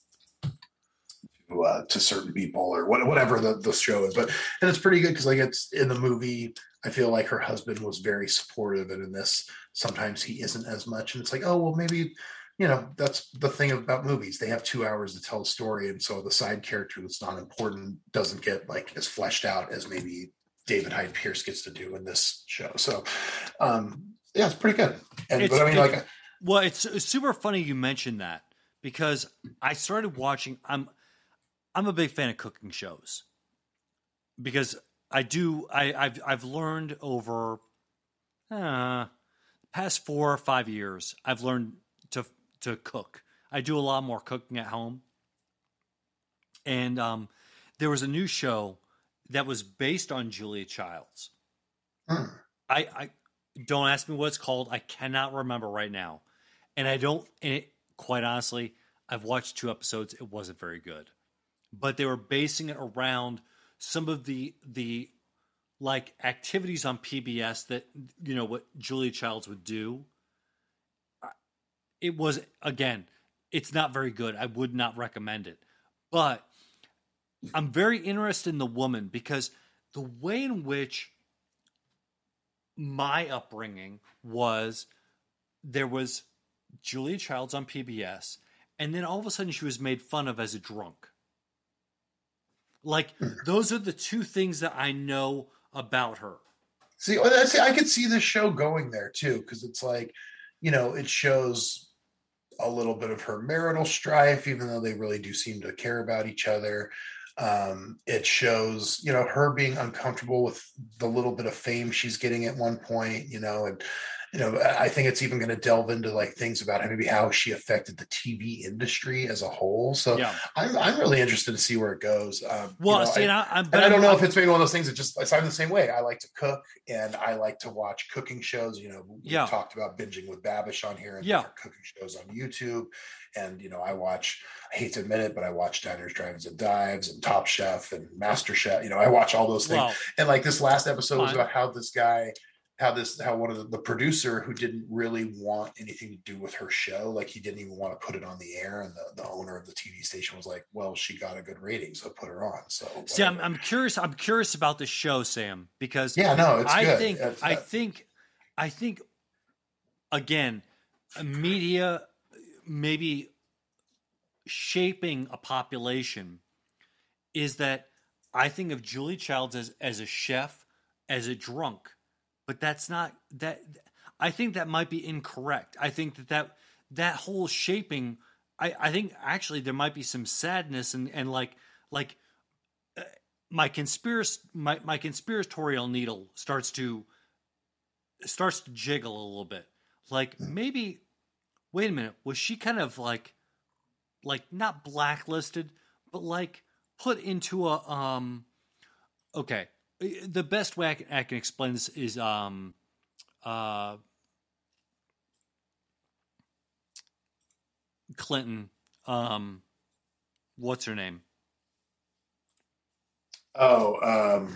to, uh, to certain people or what, whatever the, the show is, but, and it's pretty good. Cause like it's in the movie, I feel like her husband was very supportive, and in this, sometimes he isn't as much. And it's like, oh, well, maybe, you know, that's the thing about movies. They have two hours to tell a story. And so the side character that's not important doesn't get like as fleshed out as maybe David Hyde Pierce gets to do in this show. So, um, yeah, it's pretty good. And, It's, but I mean, it- like, well, it's, it's super funny you mentioned that, because I started watching, I'm, I'm a big fan of cooking shows, because I do, I, I've, I've learned over, uh, past four or five years, I've learned to, to cook. I do a lot more cooking at home. And um, there was a new show that was based on Julia Childs. hmm. I, I don't ask me what it's called. I cannot remember right now. And I don't, and it, quite honestly, I've watched two episodes. It wasn't very good. But they were basing it around some of the, the like activities on P B S that, you know, what Julia Childs would do. It was, again, it's not very good. I would not recommend it. But I'm very interested in the woman, because the way in which my upbringing was, there was Julia Childs on P B S, and then all of a sudden she was made fun of as a drunk. Like, those are the two things that I know about her. See, I see, I could see this show going there too, because it's like, you know, it shows a little bit of her marital strife, even though they really do seem to care about each other. Um, it shows, you know, her being uncomfortable with the little bit of fame she's getting at one point, you know, and, you know, I think it's even going to delve into like things about maybe how she affected the T V industry as a whole. So Yeah. I'm, I'm really interested to see where it goes. Um, Well, you know, see, I- and I, I'm, and I don't know I'm- if it's maybe one of those things that just, I'm the same way. I like to cook and I like to watch cooking shows. You know, we Yeah. talked about binging with Babish on here and Yeah. different cooking shows on YouTube. And, you know, I watch, I hate to admit it, but I watch Diners, Drive-Ins and Dives and Top Chef and Master Chef. You know, I watch all those things. well, And like this last episode was Fine. about how this guy, how this, how one of the, the producer who didn't really want anything to do with her show, like he didn't even want to put it on the air. And the, the owner of the T V station was like, well, she got a good rating, so put her on. So see, I'm, whatever. I'm curious. I'm curious about the show, Sam, because yeah, no, it's I good. think, It's, I uh, think, I think, again, media maybe shaping a population is that I think of Julie Childs as, as a chef, as a drunk, but that's not that. I think that might be incorrect. I think that that, that whole shaping, I, I think actually there might be some sadness and, and like, like uh, my conspiracy, my, my conspiratorial needle starts to, starts to jiggle a little bit. Like maybe, wait a minute, was she kind of like, like not blacklisted, but like put into a, um, okay. The best way I can, I can explain this is, um, uh, Clinton, um, what's her name? Oh, um,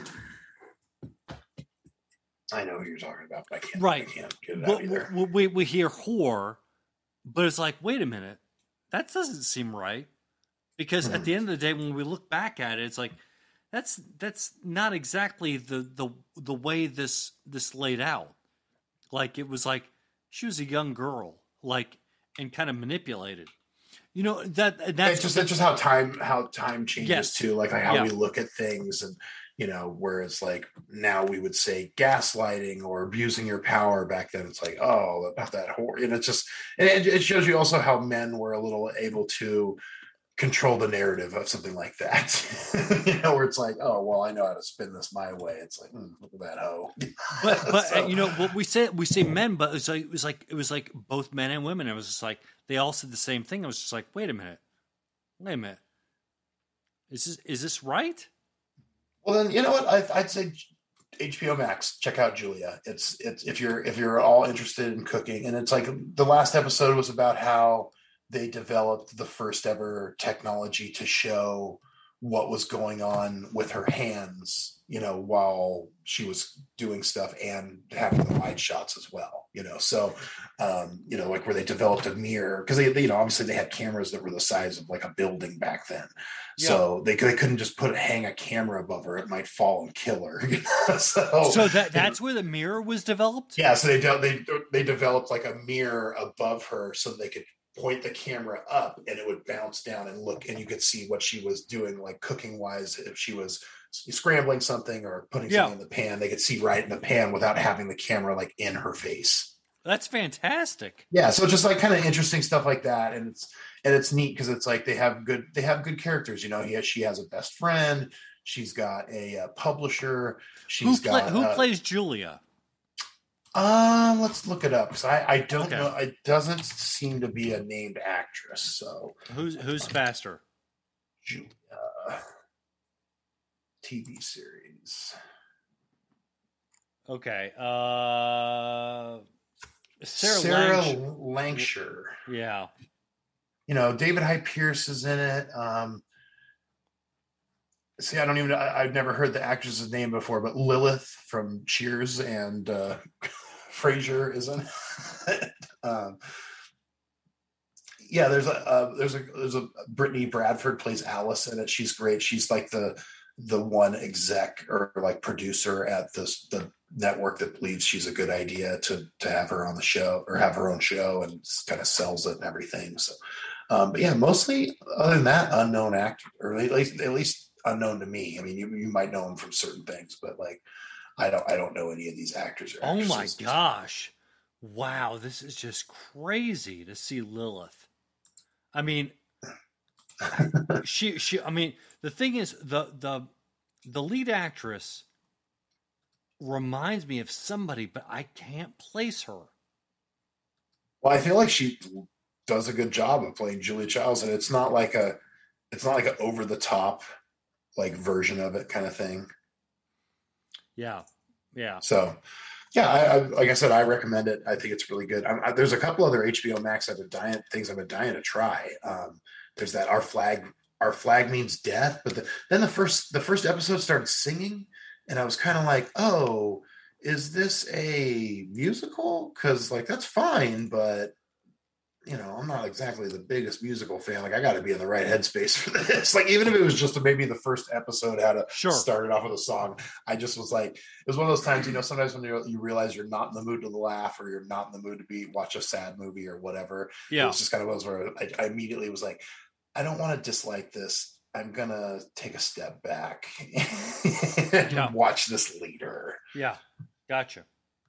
I know who you're talking about, but I can't. Right. I can't get it Well, out either. we, we, we hear whore, but it's like, wait a minute, that doesn't seem right. Because Hmm. at the end of the day, when we look back at it, it's like, that's that's not exactly the the the way this this laid out. Like it was like she was a young girl, like and kind of manipulated. You know that that's It's just it's just how time how time changes Yes. too, like how Yeah. we look at things, and you know, whereas like now we would say gaslighting or abusing your power. Back then, it's like, oh, about that whore, and it's just and it, it shows you also how men were a little able to control the narrative of something like that. You know, where it's like, oh, well, I know how to spin this my way. It's like, mm, look at that hoe. but but So- uh, you know what we say we say men, but it's like it was like it was like both men and women. It was just like they all said the same thing. I was just like, wait a minute, wait a minute, is this is this right? Well, then you know what? I, I'd say H B O Max. Check out Julia. It's it's if you're if you're all interested in cooking, and it's like the last episode was about how they developed the first ever technology to show what was going on with her hands, you know, while she was doing stuff and having the wide shots as well, you know. So, um, you know, like where they developed a mirror because they, they, you know, obviously they had cameras that were the size of like a building back then. Yeah. So they, they couldn't just put hang a camera above her; it might fall and kill her. You know? so, so that that's where the mirror was developed. Yeah, so they de- they they developed like a mirror above her so they could point the camera up and it would bounce down and look, and you could see what she was doing, like cooking wise. If she was scrambling something or putting yeah. something in the pan, they could see right in the pan without having the camera like in her face. That's fantastic. Yeah, so just like kind of interesting stuff like that, and it's and it's neat because it's like they have good they have good characters. You know, he has, she has a best friend. She's got a uh, publisher. She's who play, got who uh, plays Julia. Um, let's look it up because I, I don't okay. know. It doesn't seem to be a named actress. So who's who's faster? Julia, T V series. Okay. Uh, Sarah, Sarah Langsh- Lancashire. Yeah. You know, David Hyde Pierce is in it. Um, see, I don't even. I, I've never heard the actress's name before, but Lilith from Cheers and. Uh, Frasier is in it. um, yeah, there's a uh, there's a there's a Brittany Bradford plays Alice in it. She's great. She's like the the one exec or like producer at this the network that believes she's a good idea to to have her on the show or have her own show and kind of sells it and everything. So, um, but yeah, mostly other than that, unknown actor or at least at least unknown to me. I mean, you you might know him from certain things, but like. I don't. I don't know any of these actors. Or oh my gosh! Wow, this is just crazy to see Lilith. I mean, she. She. I mean, the thing is, the the the lead actress reminds me of somebody, but I can't place her. Well, I feel like she does a good job of playing Julia Childs, and it's not like a, it's not like an over the top, like version of it kind of thing. Yeah, yeah. So, yeah, I, I, like I said, I recommend it. I think it's really good. I, I, there's a couple other H B O Max I've been dying things I've been dying to try. Um, there's that Our Flag, Our Flag Means Death, but the, then the first the first episode started singing, and I was kind of like, oh, is this a musical? Because like that's fine, but you know, I'm not exactly the biggest musical fan. Like I got to be in the right headspace for this. Like even if it was just a, maybe the first episode had to sure. start it off with a song, I just was like, it was one of those times, you know, sometimes when you you realize you're not in the mood to laugh or you're not in the mood to be watch a sad movie or whatever. Yeah, it was just kind of one of those where I, I immediately was like, I don't want to dislike this. I'm gonna take a step back and yeah. watch this later. Yeah, gotcha.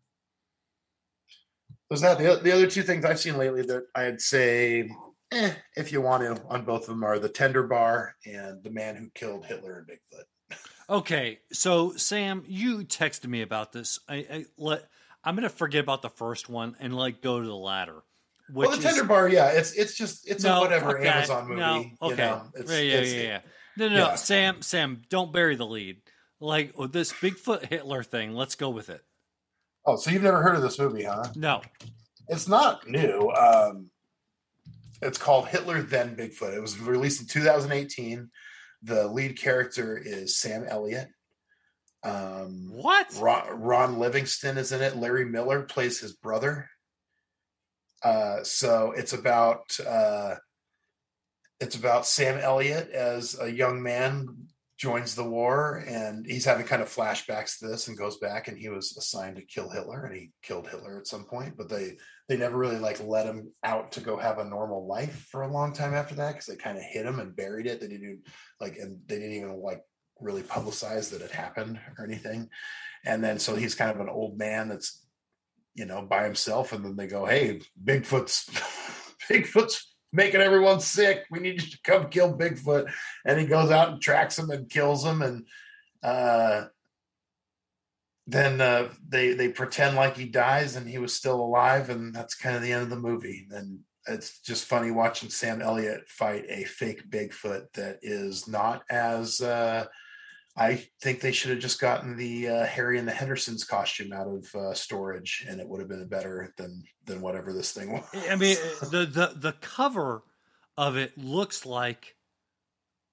Was that the, the other two things I've seen lately that I'd say, eh, if you want to, on both of them are The Tender Bar and The Man Who Killed Hitler and Bigfoot. Okay, so Sam, you texted me about this. I, I let I'm gonna forget about the first one and like go to the latter. Which well, The is, Tender Bar, yeah, it's it's just it's no, a whatever okay, Amazon movie. No, okay, you know? it's, yeah, yeah, it's, yeah, yeah. No, no, no, yeah. Sam, Sam, don't bury the lead. Like oh, this Bigfoot Hitler thing. Let's go with it. Oh, so you've never heard of this movie, huh? No. It's not new. Um, it's called Hitler Then Bigfoot. It was released in two thousand eighteen. The lead character is Sam Elliott. Um, what? Ron, Ron Livingston is in it. Larry Miller plays his brother. Uh, so it's about uh, it's about Sam Elliott as a young man joins the war, and he's having kind of flashbacks to this and goes back, and he was assigned to kill Hitler, and he killed Hitler at some point, but they they never really like let him out to go have a normal life for a long time after that because they kind of hid him and buried it. They didn't even, like, and they didn't even like really publicize that it happened or anything. And then so he's kind of an old man that's, you know, by himself, and then they go, hey, Bigfoot's Bigfoot's making everyone sick. We need you to come kill Bigfoot. And he goes out and tracks him and kills him. And uh, then uh, they they pretend like he dies and he was still alive. And that's kind of the end of the movie. And it's just funny watching Sam Elliott fight a fake Bigfoot that is not as... Uh, I think they should have just gotten the uh, Harry and the Hendersons costume out of uh, storage, and it would have been better than than whatever this thing was. I mean, the the the cover of it looks like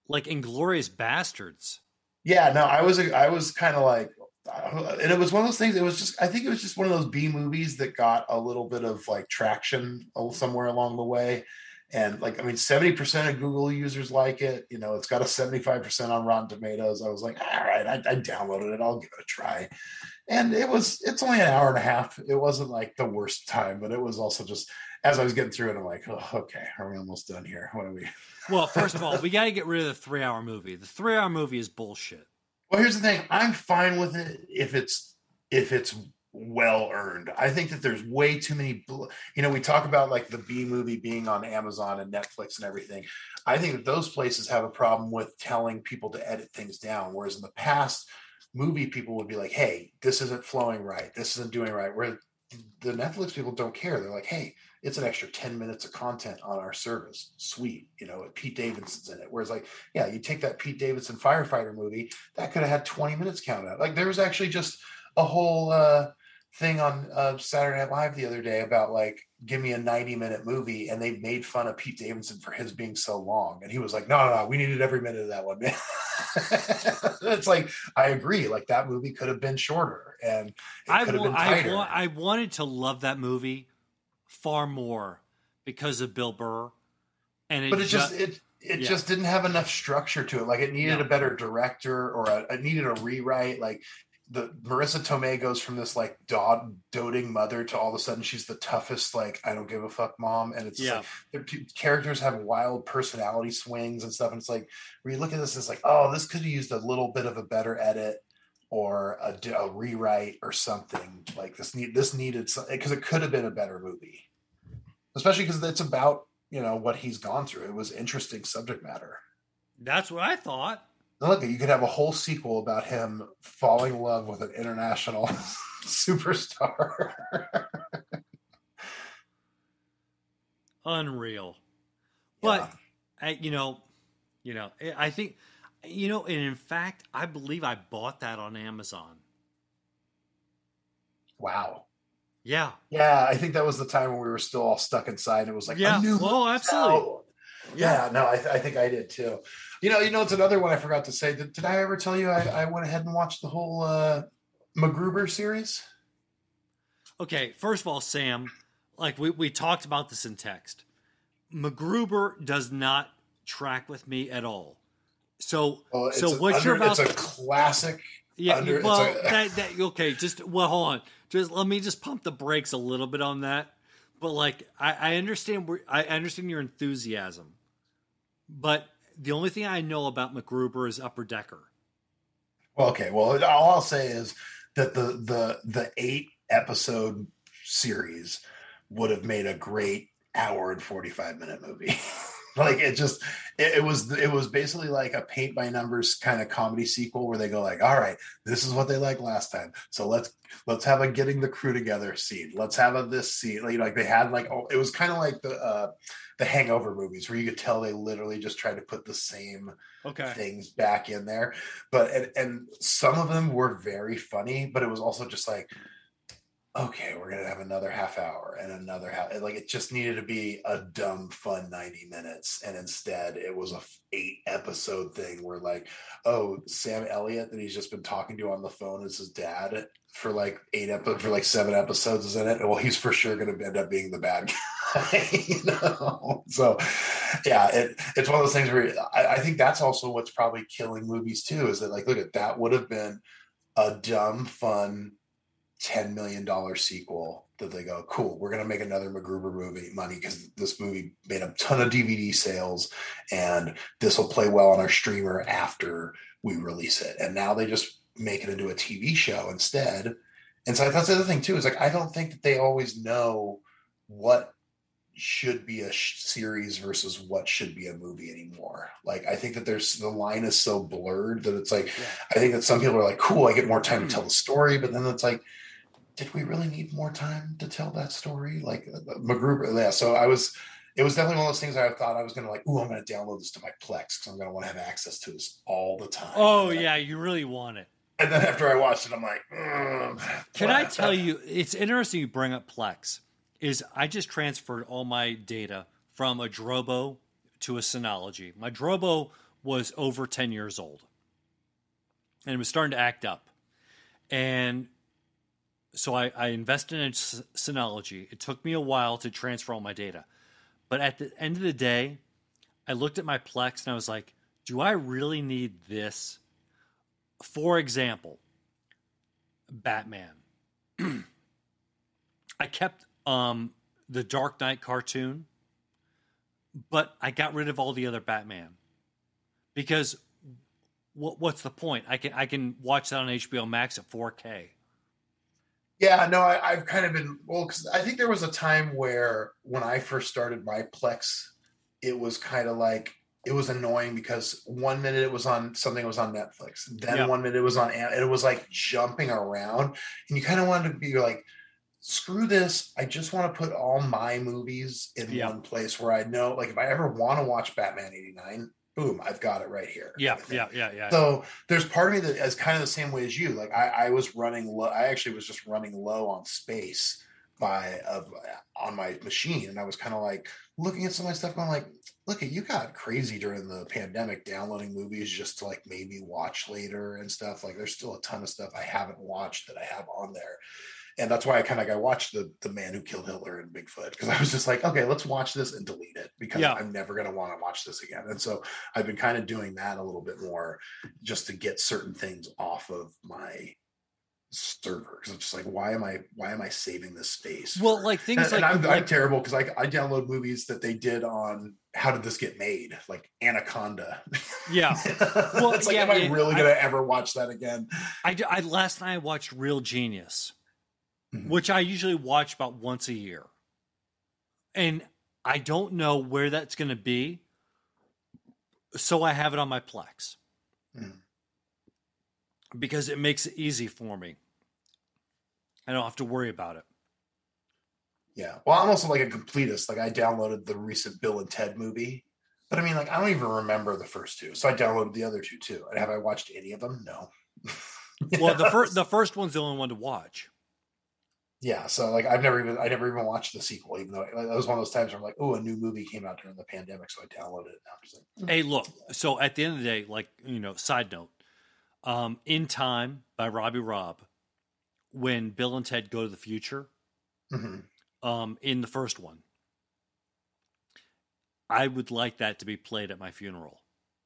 like Inglorious Bastards. Yeah, no, I was I was kind of like, and it was one of those things. It was just, I think it was just one of those B movies that got a little bit of like traction somewhere along the way. And like, I mean, seventy percent of Google users like it. You know, it's got a seventy-five percent on Rotten Tomatoes. I was like, all right, I, I downloaded it. I'll give it a try. And it was, it's only an hour and a half. It wasn't like the worst time, but it was also just, as I was getting through it, I'm like, oh, okay, are we almost done here? What are we? Well, first of all, we got to get rid of the three hour movie. The three hour movie is bullshit. Well, here's the thing. I'm fine with it if it's, if it's well earned. I think that there's way too many, you know, we talk about like the B movie being on Amazon and Netflix and everything. I think that those places have a problem with telling people to edit things down. Whereas in the past, movie people would be like, hey, this isn't flowing right. This isn't doing right. Where the Netflix people don't care. They're like, hey, it's an extra ten minutes of content on our service. Sweet. You know, Pete Davidson's in it. Whereas like, yeah, you take that Pete Davidson firefighter movie, that could have had twenty minutes counted out. Like there was actually just a whole uh, thing on uh, Saturday Night Live the other day about like, give me a ninety minute movie. And they made fun of Pete Davidson for his being so long. And he was like, no, no, no, we needed every minute of that one, man. It's like, I agree. Like that movie could have been shorter and it I, could have wa- been tighter. I, wa- I wanted to love that movie far more because of Bill Burr. And it but it just, ju- it, it yeah. just didn't have enough structure to it. Like it needed No. a better director or a, it needed a rewrite. Like the Marissa Tomei goes from this like dod, doting mother to all of a sudden she's the toughest, like, I don't give a fuck mom. And it's Yeah. like their p- characters have wild personality swings and stuff. And it's like, where you look at this, it's like, oh, this could have used a little bit of a better edit or a, a rewrite or something. Like this need this needed something because it could have been a better movie, especially because it's about, you know, what he's gone through. It was interesting subject matter. That's what I thought. Now look, you could have a whole sequel about him falling in love with an international superstar. Unreal. Yeah. But, I, you know, you know, I think, you know, and in fact, I believe I bought that on Amazon. Wow. Yeah. Yeah, I think that was the time when we were still all stuck inside. It was like, Yeah. a new Oh, absolutely. out. Yeah, no, I, th- I think I did too. You know, you know, it's another one I forgot to say. Did, did I ever tell you I, I went ahead and watched the whole uh, MacGruber series? Okay. First of all, Sam, like we, we talked about this in text. MacGruber does not track with me at all. So, Well, it's so a, what under, you're about? It's a classic. Yeah. under, well, it's a, that, that okay. Just well, hold on. Just let me just pump the brakes a little bit on that. But like, I, I understand where I understand your enthusiasm, but the only thing I know about MacGruber is Upper Decker. Well, okay. Well, all I'll say is that the the the eight episode series would have made a great hour and forty-five minute movie. Like it just it, it was it was basically like a paint by numbers kind of comedy sequel where they go like, all right, this is what they liked last time, so let's let's have a getting the crew together scene, let's have a this scene, like, like they had like, oh, it was kind of like the uh the Hangover movies where you could tell they literally just tried to put the same Okay. things back in there. But and, and some of them were very funny, but it was also just like, okay, we're gonna have another half hour and another half. Like it just needed to be a dumb, fun ninety minutes, and instead it was a eight episode thing where like, oh, Sam Elliott that he's just been talking to on the phone is his dad for like eight episodes, for like seven episodes is in it. Well, he's for sure gonna end up being the bad guy, you know. So yeah, it, it's one of those things where I, I think that's also what's probably killing movies too. Is that like, look at that would have been a dumb, fun ten million dollars sequel that they go, cool, we're going to make another MacGruber movie money because this movie made a ton of D V D sales and this will play well on our streamer after we release it. And now they just make it into a T V show instead. And so that's the other thing too, is like, I don't think that they always know what should be a sh- series versus what should be a movie anymore. Like, I think that there's, the line is so blurred that it's like, Yeah. I think that some people are like, cool, I get more time to tell the story, but then it's like, did we really need more time to tell that story? Like MacGruber, yeah. So I was, it was definitely one of those things I thought I was going to like, ooh, I'm going to download this to my Plex because I'm going to want to have access to this all the time. Oh and then, yeah, you really want it. And then after I watched it, I'm like, mm, Can I Plex. tell you? It's interesting you bring up Plex. Is I just transferred all my data from a Drobo to a Synology. My Drobo was over ten years old. And it was starting to act up. And so I, I invested in Synology. It took me a while to transfer all my data. But at the end of the day, I looked at my Plex and I was like, do I really need this? For example, Batman. I kept um, the Dark Knight cartoon, but I got rid of all the other Batman. Because what, what's the point? I can I can watch that on H B O Max at four K. Yeah, no, I, I've kind of been, well, because I think there was a time where when I first started my Plex, it was kind of like, it was annoying because one minute it was on, something was on Netflix. Then Yep. one minute it was on, and it was like jumping around. And you kind of wanted to be like, screw this. I just want to put all my movies in Yep. one place where I know, like if I ever want to watch Batman eighty-nine, boom, I've got it right here. Yeah, kind of thing. yeah, yeah, yeah. So there's part of me that is kind of the same way as you. Like I, I was running low. I actually was just running low on space by of on my machine, and I was kind of like looking at some of my stuff, going like, "Look, at you got crazy during the pandemic, downloading movies just to like maybe watch later and stuff. Like there's still a ton of stuff I haven't watched that I have on there." And that's why I kind of like I watched the the Man Who Killed Hitler and Bigfoot, because I was just like, okay, let's watch this and delete it because Yeah. I'm never going to want to watch this again. And so I've been kind of doing that a little bit more just to get certain things off of my server. Because I'm just like, why am I why am I saving this space? Well, for- like things and, like, and I'm, like I'm terrible because I I download movies that they did on How Did This Get Made, like Anaconda. yeah. Well, It's like, yeah, am I yeah, really I- going to ever watch that again? I, I last night I watched Real Genius, Mhm. which I usually watch about once a year, and I don't know where that's going to be, so I have it on my Plex Mhm. because it makes it easy for me. I don't have to worry about it. Yeah. Well, I'm also like a completist. Like I downloaded the recent Bill and Ted movie, but I mean, like I don't even remember the first two, so I downloaded the other two too. And have I watched any of them? No. Well, the first the first one's the only one to watch. Yeah, so like I've never even I never even watched the sequel, even though like, that was one of those times where I'm like, oh, a new movie came out during the pandemic, so I downloaded it. Now I'm just like, Hey, look. So at the end of the day, like, you know, side note, um, In Time by Robbie Robb, when Bill and Ted Go to the Future, mhm. um, in the first one, I would like that to be played at my funeral.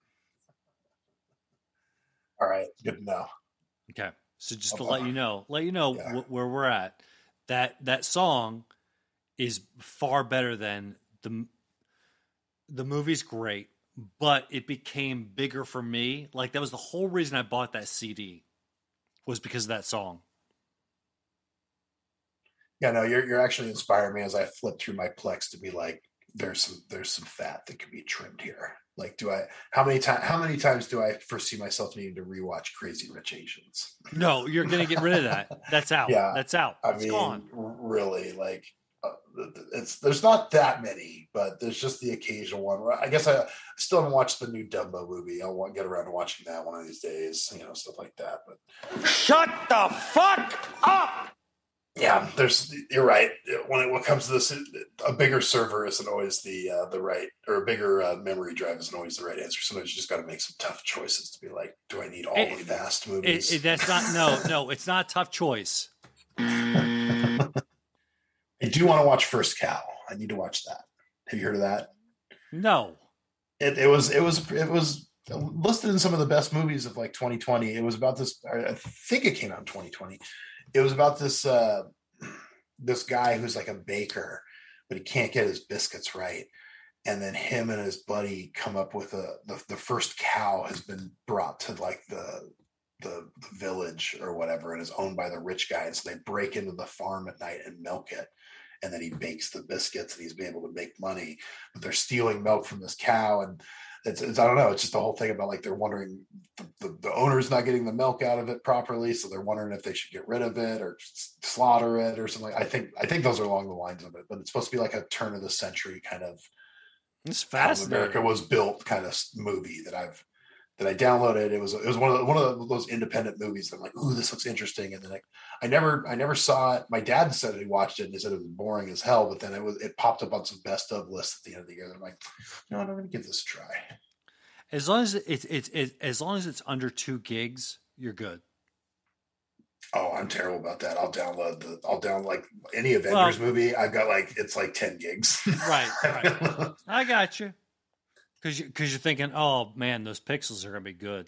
All right, good to know. Okay. So just to Uh, let you know, let you know yeah. wh- where we're at, that that song is far better than the the movie's great, but it became bigger for me. Like that was the whole reason I bought that C D, was because of that song. Yeah, no, you're you're actually inspiring me as I flip through my Plex to be like, there's some there's some fat that can be trimmed here. Like, do I how many times how many times do I foresee myself needing to rewatch Crazy Rich Asians? No, you're gonna get rid of that. That's out. Yeah, That's out. I It's mean, gone. r- really, like, uh, it's there's not that many, but there's just the occasional one. Where I guess I still haven't watched the new Dumbo movie. I'll want get around to watching that one of these days, you know, stuff like that. But Shut the fuck up! yeah, there's you're right. When it when it comes to this, a bigger server isn't always the uh, the right, or a bigger uh, memory drive isn't always the right answer. Sometimes you just got to make some tough choices to be like, do I need all It- the fast It, movies? it, that's not no, no. It's not a tough choice. I do want to watch First Cow. I need to watch that. Have you heard of that? No. It, it was it was it was listed in some of the best movies of like twenty twenty. It was about this. I think it came out in twenty twenty. It was about this uh, this guy who's like a baker, but he can't get his biscuits right. And then him and his buddy come up with a the, the first cow has been brought to like the, the the village or whatever, and is owned by the rich guy. And so they break into the farm at night and milk it. And then he bakes the biscuits and he's been able to make money. But they're stealing milk from this cow, and it's, it's I don't know. It's just the whole thing about like they're wondering the, the, the owner's not getting the milk out of it properly, so they're wondering if they should get rid of it or s- slaughter it or something. I think I think those are along the lines of it. But it's supposed to be like a turn of the century kind of It's how America fascinating. was built kind of movie that I've that I downloaded. It was it was one of the, one of those independent movies that I'm like, ooh, this looks interesting. And then I, I never I never saw it. My dad said he watched it and he said it was boring as hell. But then it was it popped up on some best of lists at the end of the year. And I'm like, no, I'm going to give this a try. As long as it's it's it, as long as it's under two gigs, you're good. Oh, I'm terrible about that. I'll download the. I'll download like any Avengers well, movie. I've got like it's like ten gigs. Right, right. I got you. Because you, because you're thinking, oh man, those pixels are gonna be good.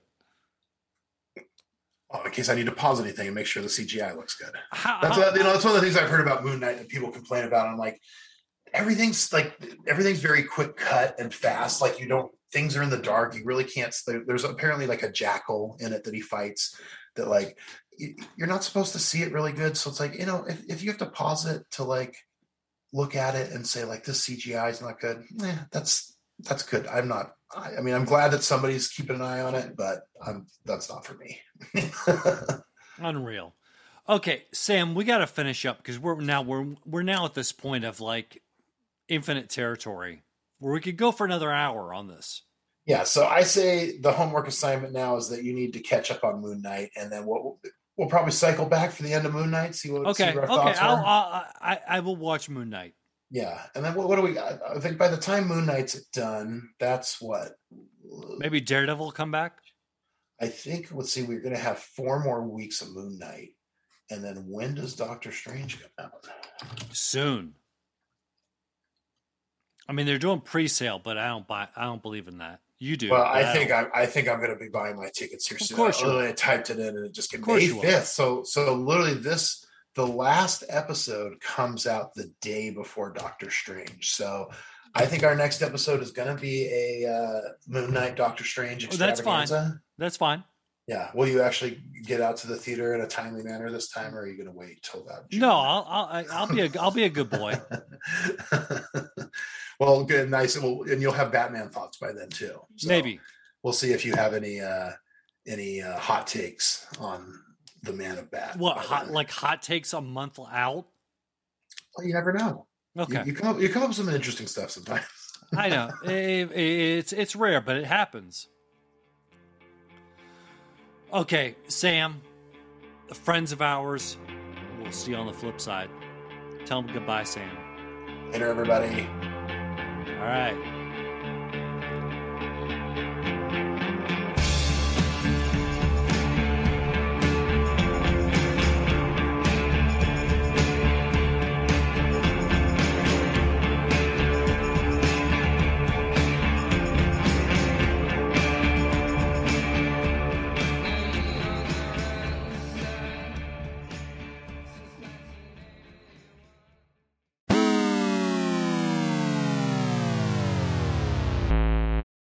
Oh, in case I need to pause anything and make sure the C G I looks good. How, that's how, a, you know that's one of the things I've heard about Moon Knight that people complain about. I'm like, everything's like everything's very quick cut and fast. Like you don't things are in the dark. You really can't. There's apparently like a jackal in it that he fights. That like. You're not supposed to see it really good. So it's like, you know, if, if you have to pause it to like look at it and say like this C G I is not good, eh, that's that's good. I'm not, I, I mean, I'm glad that somebody's keeping an eye on it, but I'm that's not for me. Unreal. Okay, Sam, we got to finish up because we're now we're we're now at this point of like infinite territory where we could go for another hour on this. Yeah, so I say the homework assignment now is that you need to catch up on Moon Knight, and then what we'll, we'll probably cycle back for the end of Moon Knight. See what okay, see what our okay, thoughts I'll, are. I'll, I I will watch Moon Knight. Yeah, and then what, what do we got? I think by the time Moon Knight's done, that's what maybe Daredevil will come back. I think let's see, we're going to have four more weeks of Moon Knight, and then when does Doctor Strange come out? Soon. I mean, they're doing pre-sale, but I don't buy. I don't believe in that. You do. Well, I think I, I think I'm going to be buying my tickets here soon. Of course, I, literally I typed it in and it just came May fifth. So, so literally, this the last episode comes out the day before Doctor Strange. So, I think our next episode is going to be a uh, Moon Knight Doctor Strange extravaganza. Oh, that's fine. That's fine. Yeah. Will you actually get out to the theater in a timely manner this time, or are you going to wait till that? No, I'll I'll I'll be a I'll be a good boy. Well, good, nice, well, and you'll have Batman thoughts by then too. So maybe we'll see if you have any uh, any uh, hot takes on the Man of Bat. What hot like hot takes a month out? Well, you never know. Okay, you, you come up you come up with some interesting stuff sometimes. I know it, it's it's rare, but it happens. Okay, Sam, friends of ours. We'll see you on the flip side. Tell them goodbye, Sam. Later, everybody. All right.